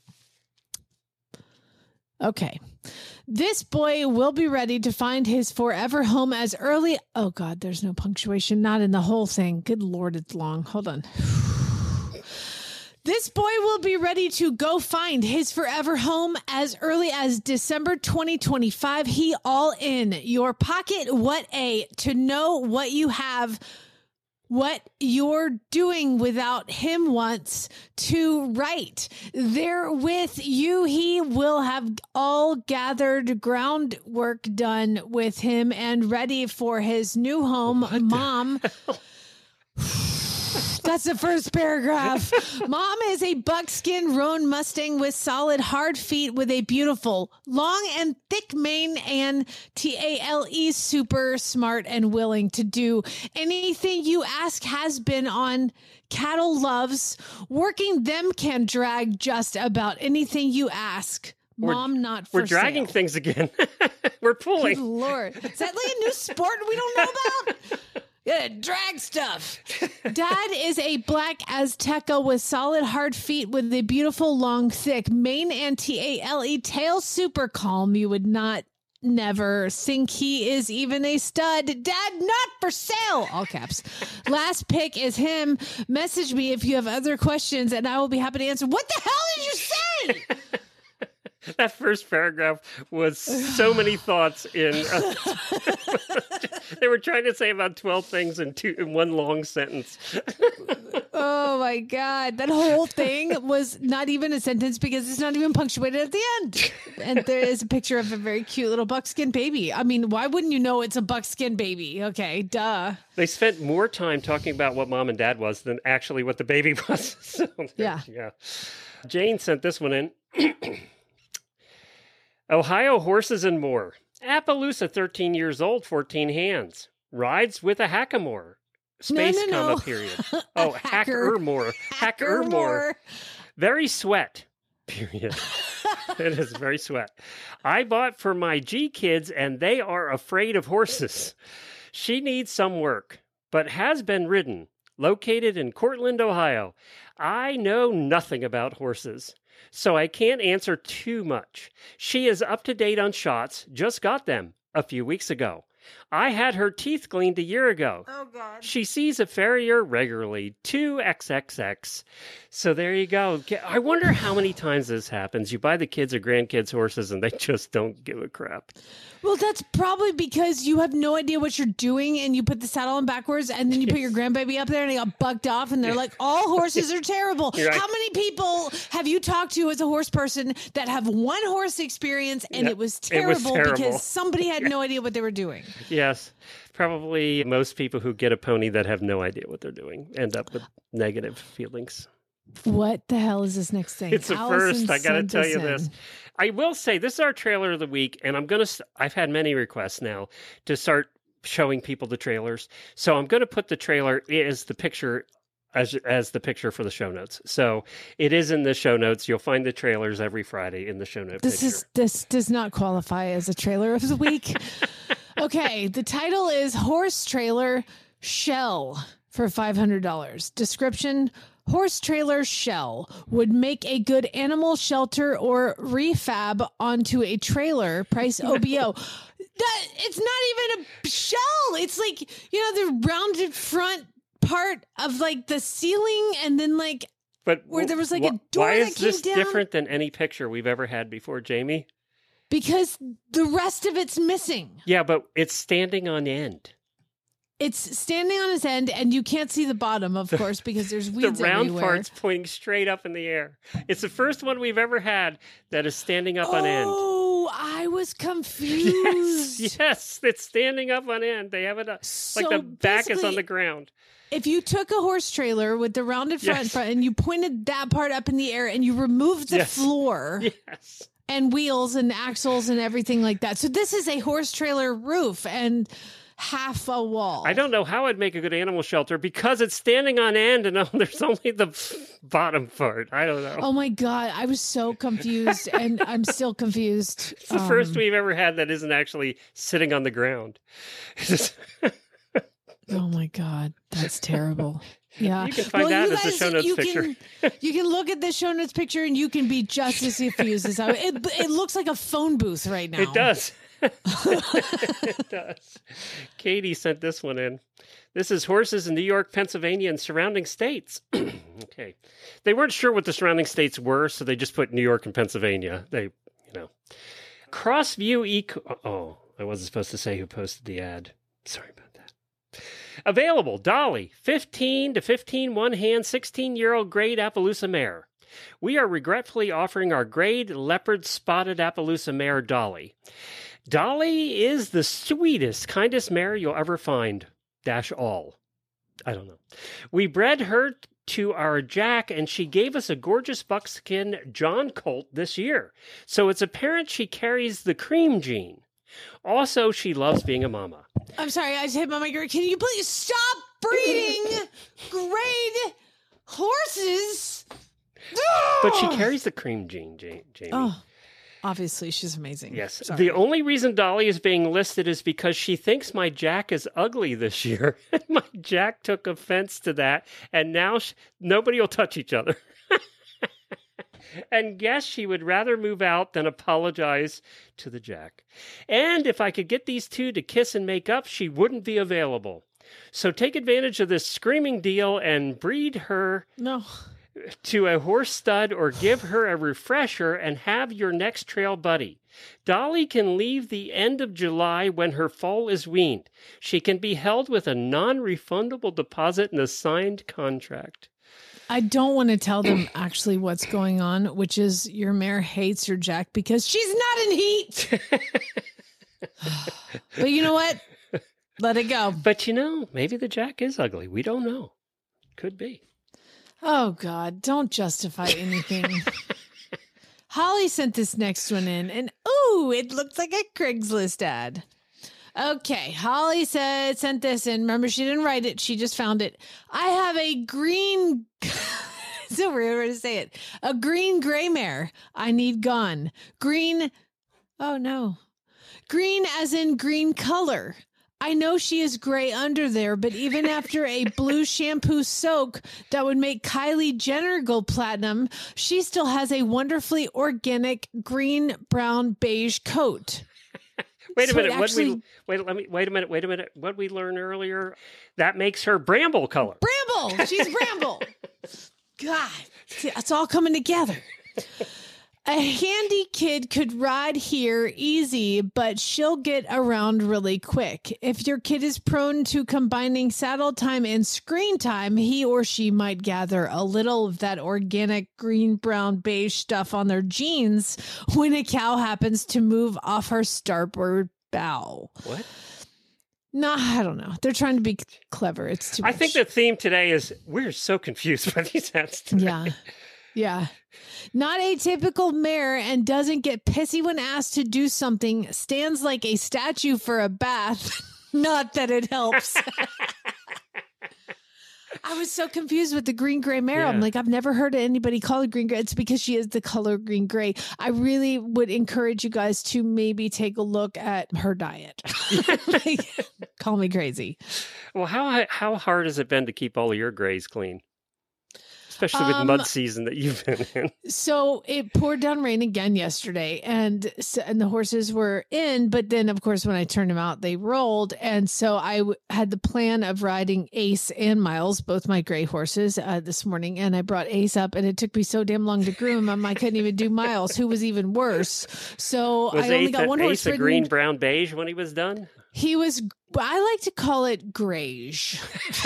Okay. This boy will be ready to find his forever home as early. Oh, God, there's no punctuation. Not in the whole thing. Good Lord, it's long. Hold on. This boy will be ready to go find his forever home as early as December twenty twenty-five. He all in your pocket. What a to know what you have, what you're doing without him once to write. There with you, he will have all gathered groundwork done with him and ready for his new home. Mom. That's the first paragraph. Mom is a buckskin roan Mustang with solid hard feet with a beautiful long and thick mane and T A L E super smart and willing to do anything you ask, has been on cattle loves. Working them can drag just about anything you ask. Mom, we're, not for We're dragging sale. things again. We're pulling. Good Lord. Is that like a new sport we don't know about? Yeah, drag stuff. Dad is a black Azteca with solid hard feet with a beautiful long thick mane and T A L E tail, super calm. You would not never think he is even a stud. Dad, not for sale. All caps. Last pick is him. Message me if you have other questions and I will be happy to answer. What the hell did you say? That first paragraph was so many thoughts in. Uh, they were trying to say about twelve things in two in one long sentence. Oh my God. That whole thing was not even a sentence because it's not even punctuated at the end. And there is a picture of a very cute little buckskin baby. I mean, why wouldn't you know it's a buckskin baby? Okay, duh. They spent more time talking about what mom and dad was than actually what the baby was. So, yeah. Yeah. Jane sent this one in. Ohio Horses and More. Appaloosa, thirteen years old, fourteen hands. Rides with a hackamore. Space no, no, comma no. period. Oh, Hacker. Hackermore. Hackermore. Hackermore. Very sweat. Period. It is very sweat. I bought for my G kids and they are afraid of horses. She needs some work, but has been ridden. Located in Cortland, Ohio. I know nothing about horses, so I can't answer too much. She is up to date on shots, just got them a few weeks ago. I had her teeth cleaned a year ago. Oh, God. She sees a farrier regularly, two triple X. So there you go. I wonder how many times this happens. You buy the kids or grandkids horses and they just don't give a crap. Well, that's probably because you have no idea what you're doing and you put the saddle on backwards and then you put your grandbaby up there and they got bucked off and they're like, all horses are terrible. Right. How many people have you talked to as a horse person that have one horse experience and Yeah, it was it terrible, was terrible. because somebody had Yeah. no idea what they were doing? Yes. Probably most people who get a pony that have no idea what they're doing end up with negative feelings. What the hell is this next thing? It's a Allison first. I got to sent tell us you in. this. I will say this is our trailer of the week, and I'm going to, I've had many requests now to start showing people the trailers. So I'm going to put the trailer as the picture as as the picture for the show notes. So it is in the show notes. You'll find the trailers every Friday in the show note This picture. is this does not qualify as a trailer of the week. Okay, the title is Horse Trailer Shell for five hundred dollars. Description: horse trailer shell would make a good animal shelter or refab onto a trailer. Price O B O. That it's not even a shell. It's like, you know, the rounded front part of like the ceiling and then like but where there was like wh- a door why that is came this down? different than any picture we've ever had before, Jamie? Because the rest of it's missing. Yeah, but it's standing on end. It's standing on its end, and you can't see the bottom, of course, because there's The weeds round everywhere. part's pointing straight up in the air. It's the first one we've ever had that is standing up on end. Oh, I was confused. Yes, yes, it's standing up on end. They have it up, So like the back is on basically- the ground. If you took a horse trailer with the rounded front, Yes. front and you pointed that part up in the air and you removed the Yes. floor Yes. and wheels and axles and everything like that. So this is a horse trailer roof and half a wall. I don't know how I'd make a good animal shelter because it's standing on end and oh, there's only the bottom part. I don't know. Oh my God. I was so confused and I'm still confused. It's the first we've ever had that isn't actually sitting on the ground. Oh my God, that's terrible. Yeah. You can find that as the show notes you picture. Can, you can look at the show notes picture and you can be just as confused as I. It, it looks like a phone booth right now. It does. It does. Katie sent this one in. This is horses in New York, Pennsylvania, and surrounding states. Okay. They weren't sure what the surrounding states were, so they just put New York and Pennsylvania. They, you know. Crossview Eco... Oh, I wasn't supposed to say who posted the ad. Sorry about that. Available, Dolly, fifteen to fifteen one-hand, sixteen-year-old grade Appaloosa mare. We are regretfully offering our grade leopard spotted Appaloosa mare, Dolly. Dolly is the sweetest, kindest mare you'll ever find. Dash all. I don't know. We bred her to our Jack, and she gave us a gorgeous buckskin John colt this year. So it's apparent she carries the cream gene. Also, she loves being a mama. I'm sorry, I just hit my mic. Can you please stop breeding grade horses? But she carries the cream gene, Jamie. Oh, obviously, she's amazing. Yes. Sorry. The only reason Dolly is being listed is because she thinks my Jack is ugly this year. My Jack took offense to that, and now she, nobody will touch each other. And guess she would rather move out than apologize to the Jack. And if I could get these two to kiss and make up, she wouldn't be available. So take advantage of this screaming deal and breed her No. to a horse stud or give her a refresher and have your next trail buddy. Dolly can leave the end of July when her foal is weaned. She can be held with a non-refundable deposit and a signed contract. I don't want to tell them actually what's going on, which is your mare hates your Jack because she's not in heat. But you know what? Let it go. But you know, maybe the Jack is ugly. We don't know. Could be. Oh, God, don't justify anything. Holly sent this next one in, and ooh, it looks like a Craigslist ad. Okay, Holly said, sent this in. Remember, she didn't write it. She just found it. I have a green, it's a weird way to say it, a green gray mare. I need gone. Green, oh, no. Green as in green color. I know she is gray under there, but even after a blue shampoo soak that would make Kylie Jenner go platinum, she still has a wonderfully organic green, brown, beige coat. Wait a So minute. it What actually- we wait? Let me wait a minute. Wait a minute. What we learned earlier that makes her bramble color. Bramble! She's Bramble! God, see, it's all coming together. A handy kid could ride here easy, but she'll get around really quick. If your kid is prone to combining saddle time and screen time, he or she might gather a little of that organic green, brown, beige stuff on their jeans when a cow happens to move off her starboard bow. What? No, I don't know. They're trying to be clever. It's too I much. think the theme today is we're so confused by these ads today. Yeah. Yeah. Not a typical mare and doesn't get pissy when asked to do something. Stands like a statue for a bath. Not that it helps. I was so confused with the green gray mare. Yeah. I'm like, I've never heard of anybody call it green gray. It's because she is the color green gray. I really would encourage you guys to maybe take a look at her diet. Like, call me crazy. Well, how how hard has it been to keep all of your grays clean? Especially with Um, mud season that you've been in. So it poured down rain again yesterday, and so, and the horses were in. But then, of course, when I turned them out, they rolled. And so I w- had the plan of riding Ace and Miles, both my gray horses, uh, this morning. And I brought Ace up, and it took me so damn long to groom him. I couldn't even do Miles, who was even worse. So Was I only Ace, got one horse Ace a ridden. green, brown, beige when he was done? He was. I like to call it grayish.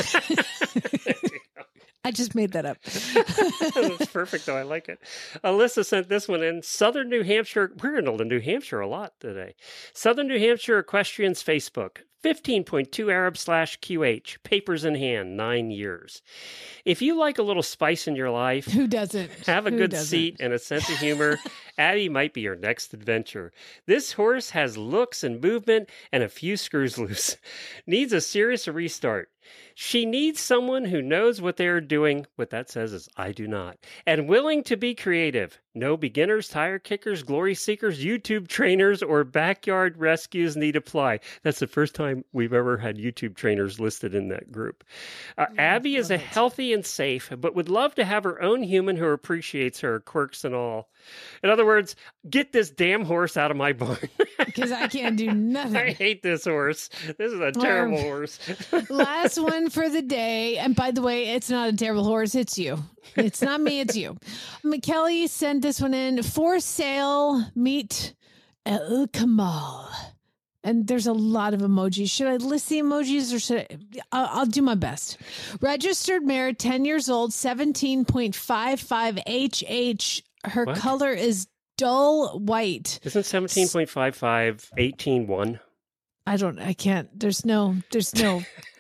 I just made that up. That's perfect, though. I like it. Alyssa sent this one in. Southern New Hampshire. We're in New Hampshire a lot today. Southern New Hampshire Equestrians Facebook. fifteen point two Arab slash Q H. Papers in hand. Nine years. If you like a little spice in your life, Who doesn't? have a Who good doesn't? seat and a sense of humor, Abby might be your next adventure. This horse has looks and movement and a few screws loose. Needs a serious restart. She needs someone who knows what they are doing. What that says is, I do not. And willing to be creative. No beginners, tire kickers, glory seekers, YouTube trainers, or backyard rescues need apply. That's the first time we've ever had YouTube trainers listed in that group. Uh, Abby is a healthy and safe, but would love to have her own human who appreciates her quirks and all. In other words, get this damn horse out of my barn. Because I can't do nothing. I hate this horse. This is a terrible horse. Last one for the day. And by the way, it's not a terrible horse. It's you. It's not me. It's you. McKelly sent this one in. For sale, meet El Kamal. And there's a lot of emojis. Should I list the emojis or should I? I'll, I'll do my best. Registered mare, ten years old, seventeen point five five H H. Her What? color is dull white. Isn't seventeen point five five eighteen one? I don't, I can't, there's no, there's no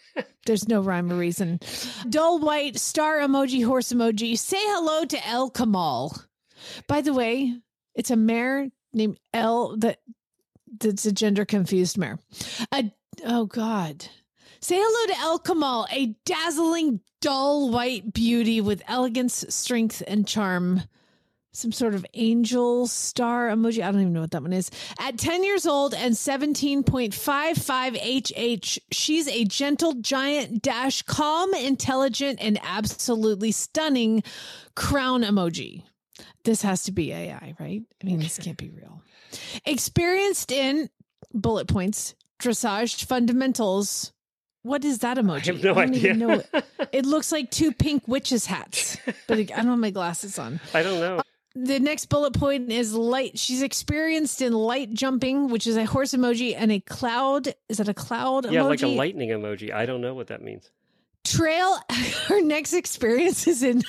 There's no rhyme or reason. Dull white, star emoji, horse emoji. Say hello to El Kamal. By the way, it's a mare named El that that's a gender confused mare. A, oh God. Say hello to El Kamal, a dazzling, dull white beauty with elegance, strength, and charm. Some sort of angel star emoji. I don't even know what that one is. At ten years old and seventeen point five five H H, she's a gentle giant dash, calm, intelligent, and absolutely stunning crown emoji. This has to be A I, right? I mean, this can't be real. Experienced in bullet points, dressage, fundamentals. What is that emoji? I have no I don't idea. Even know it. It looks like two pink witches' hats, but I don't have my glasses on. I don't know. The next bullet point is light. She's experienced in light jumping, which is a horse emoji, and a cloud. Is that a cloud Yeah, emoji? like a lightning emoji. I don't know what that means. Trail. Her next experience is in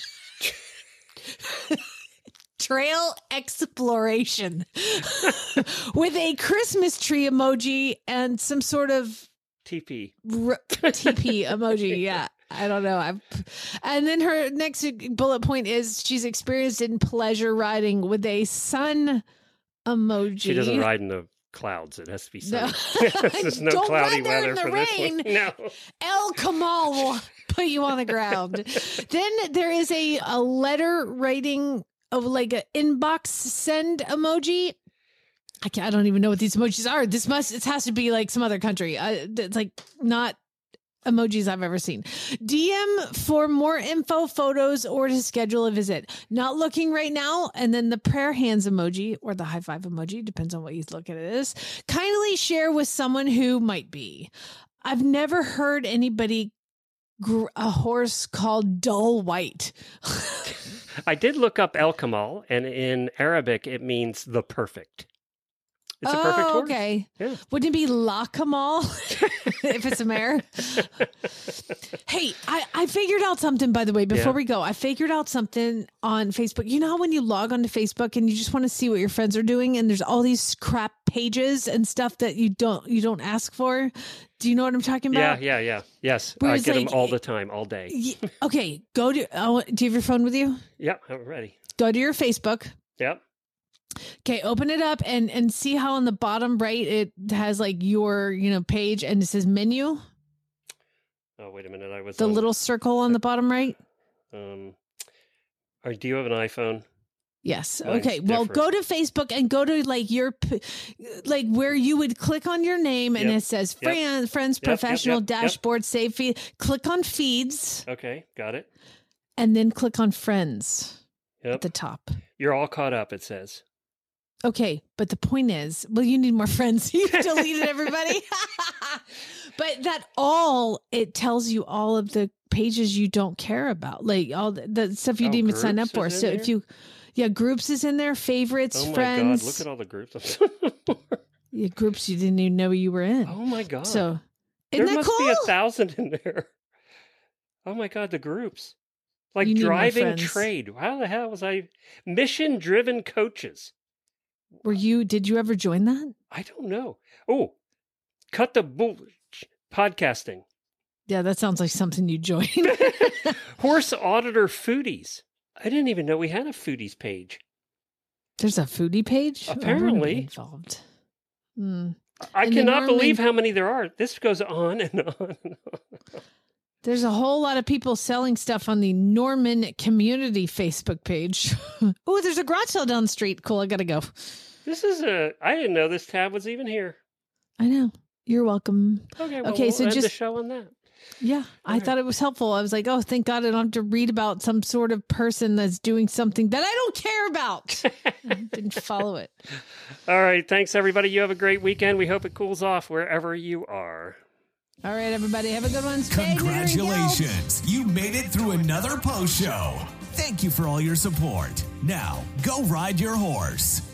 trail exploration with a Christmas tree emoji and some sort of T P. R- T P emoji. Yeah. I don't know. I've, and then her next bullet point is she's experienced in pleasure riding with a sun emoji. She doesn't ride in the clouds. It has to be sunny. No. There's no Don't cloudy ride there weather in the for rain. this one. No. El Kamal will put you on the ground. Then there is a, a letter writing of like an inbox send emoji. I, can't, I don't even know what these emojis are. This must, it has to be like some other country. Uh, it's like not emojis I've ever seen. D M for more info, photos, or to schedule a visit. Not looking right now. And then the prayer hands emoji or the high five emoji, depends on what you look at it as. Kindly share with someone who might be. I've never heard anybody gr- a horse called dull white. I did look up El Kamal, and in Arabic, it means the perfect. It's a perfect oh, horse. Okay. Yeah. Wouldn't it be La Kamal if it's a mare? Hey, I, I figured out something, by the way, before Yeah. we go. I figured out something on Facebook. You know how when you log onto Facebook and you just want to see what your friends are doing and there's all these crap pages and stuff that you don't you don't ask for? Do you know what I'm talking Yeah, about? yeah, yeah. Yes. Whereas, I get like, them all the time, all day. Y- Okay, go to, oh, do you have your phone with you? Yep, I'm ready. Go to your Facebook. Yep. Okay, open it up and and see how on the bottom right it has like your, you know, page and it says menu. Oh, wait a minute. I was The on, little circle on the bottom right. Um, or do you have an iPhone? Yes. Mine's Okay. Well, different. go to Facebook and go to like your, p- like where you would click on your name and Yep. it says Yep. friends, friends, Yep, yep, professional yep, yep. dashboard, save feed. Click on feeds Okay, got it. and then click on friends Yep. at the top. You're all caught up, it says. Okay, but the point is, well, you need more friends. You've deleted everybody. But that all, it tells you all of the pages you don't care about, like all the, the stuff you Oh, didn't even sign up for. groups is So in if there? you, yeah, groups is in there, favorites, Oh my friends. God, look at all the groups. Yeah, groups you didn't even know you were in. Oh my God. So isn't there that must cool? be a thousand in there. Oh my God, the groups. Like You need more driving friends. trade. How the hell was I? Mission driven coaches. Were you, did you ever join that? I don't know. Oh, cut the bull podcasting. Yeah, that sounds like something you joined. Horse auditor foodies. I didn't even know we had a foodies page. There's a foodie page? I wanna be Apparently. involved. Hmm. I And the cannot Norman- believe how many there are. This goes on and on and on. There's a whole lot of people selling stuff on the Norman Community Facebook page. Oh, there's a garage sale down the street. Cool, I gotta go. This is a. I didn't know this tab was even here. I know. You're welcome. Okay, well, Okay, we'll so end just- the show on that. Yeah, I thought it was helpful. I was like, oh, thank God I don't have to read about some sort of person that's doing something that I don't care about. I didn't follow it. All right, thanks everybody. You have a great weekend. We hope it cools off wherever you are. All right, everybody, have a good one. Stay Congratulations. You made it through another post show. Thank you for all your support. Now, go ride your horse.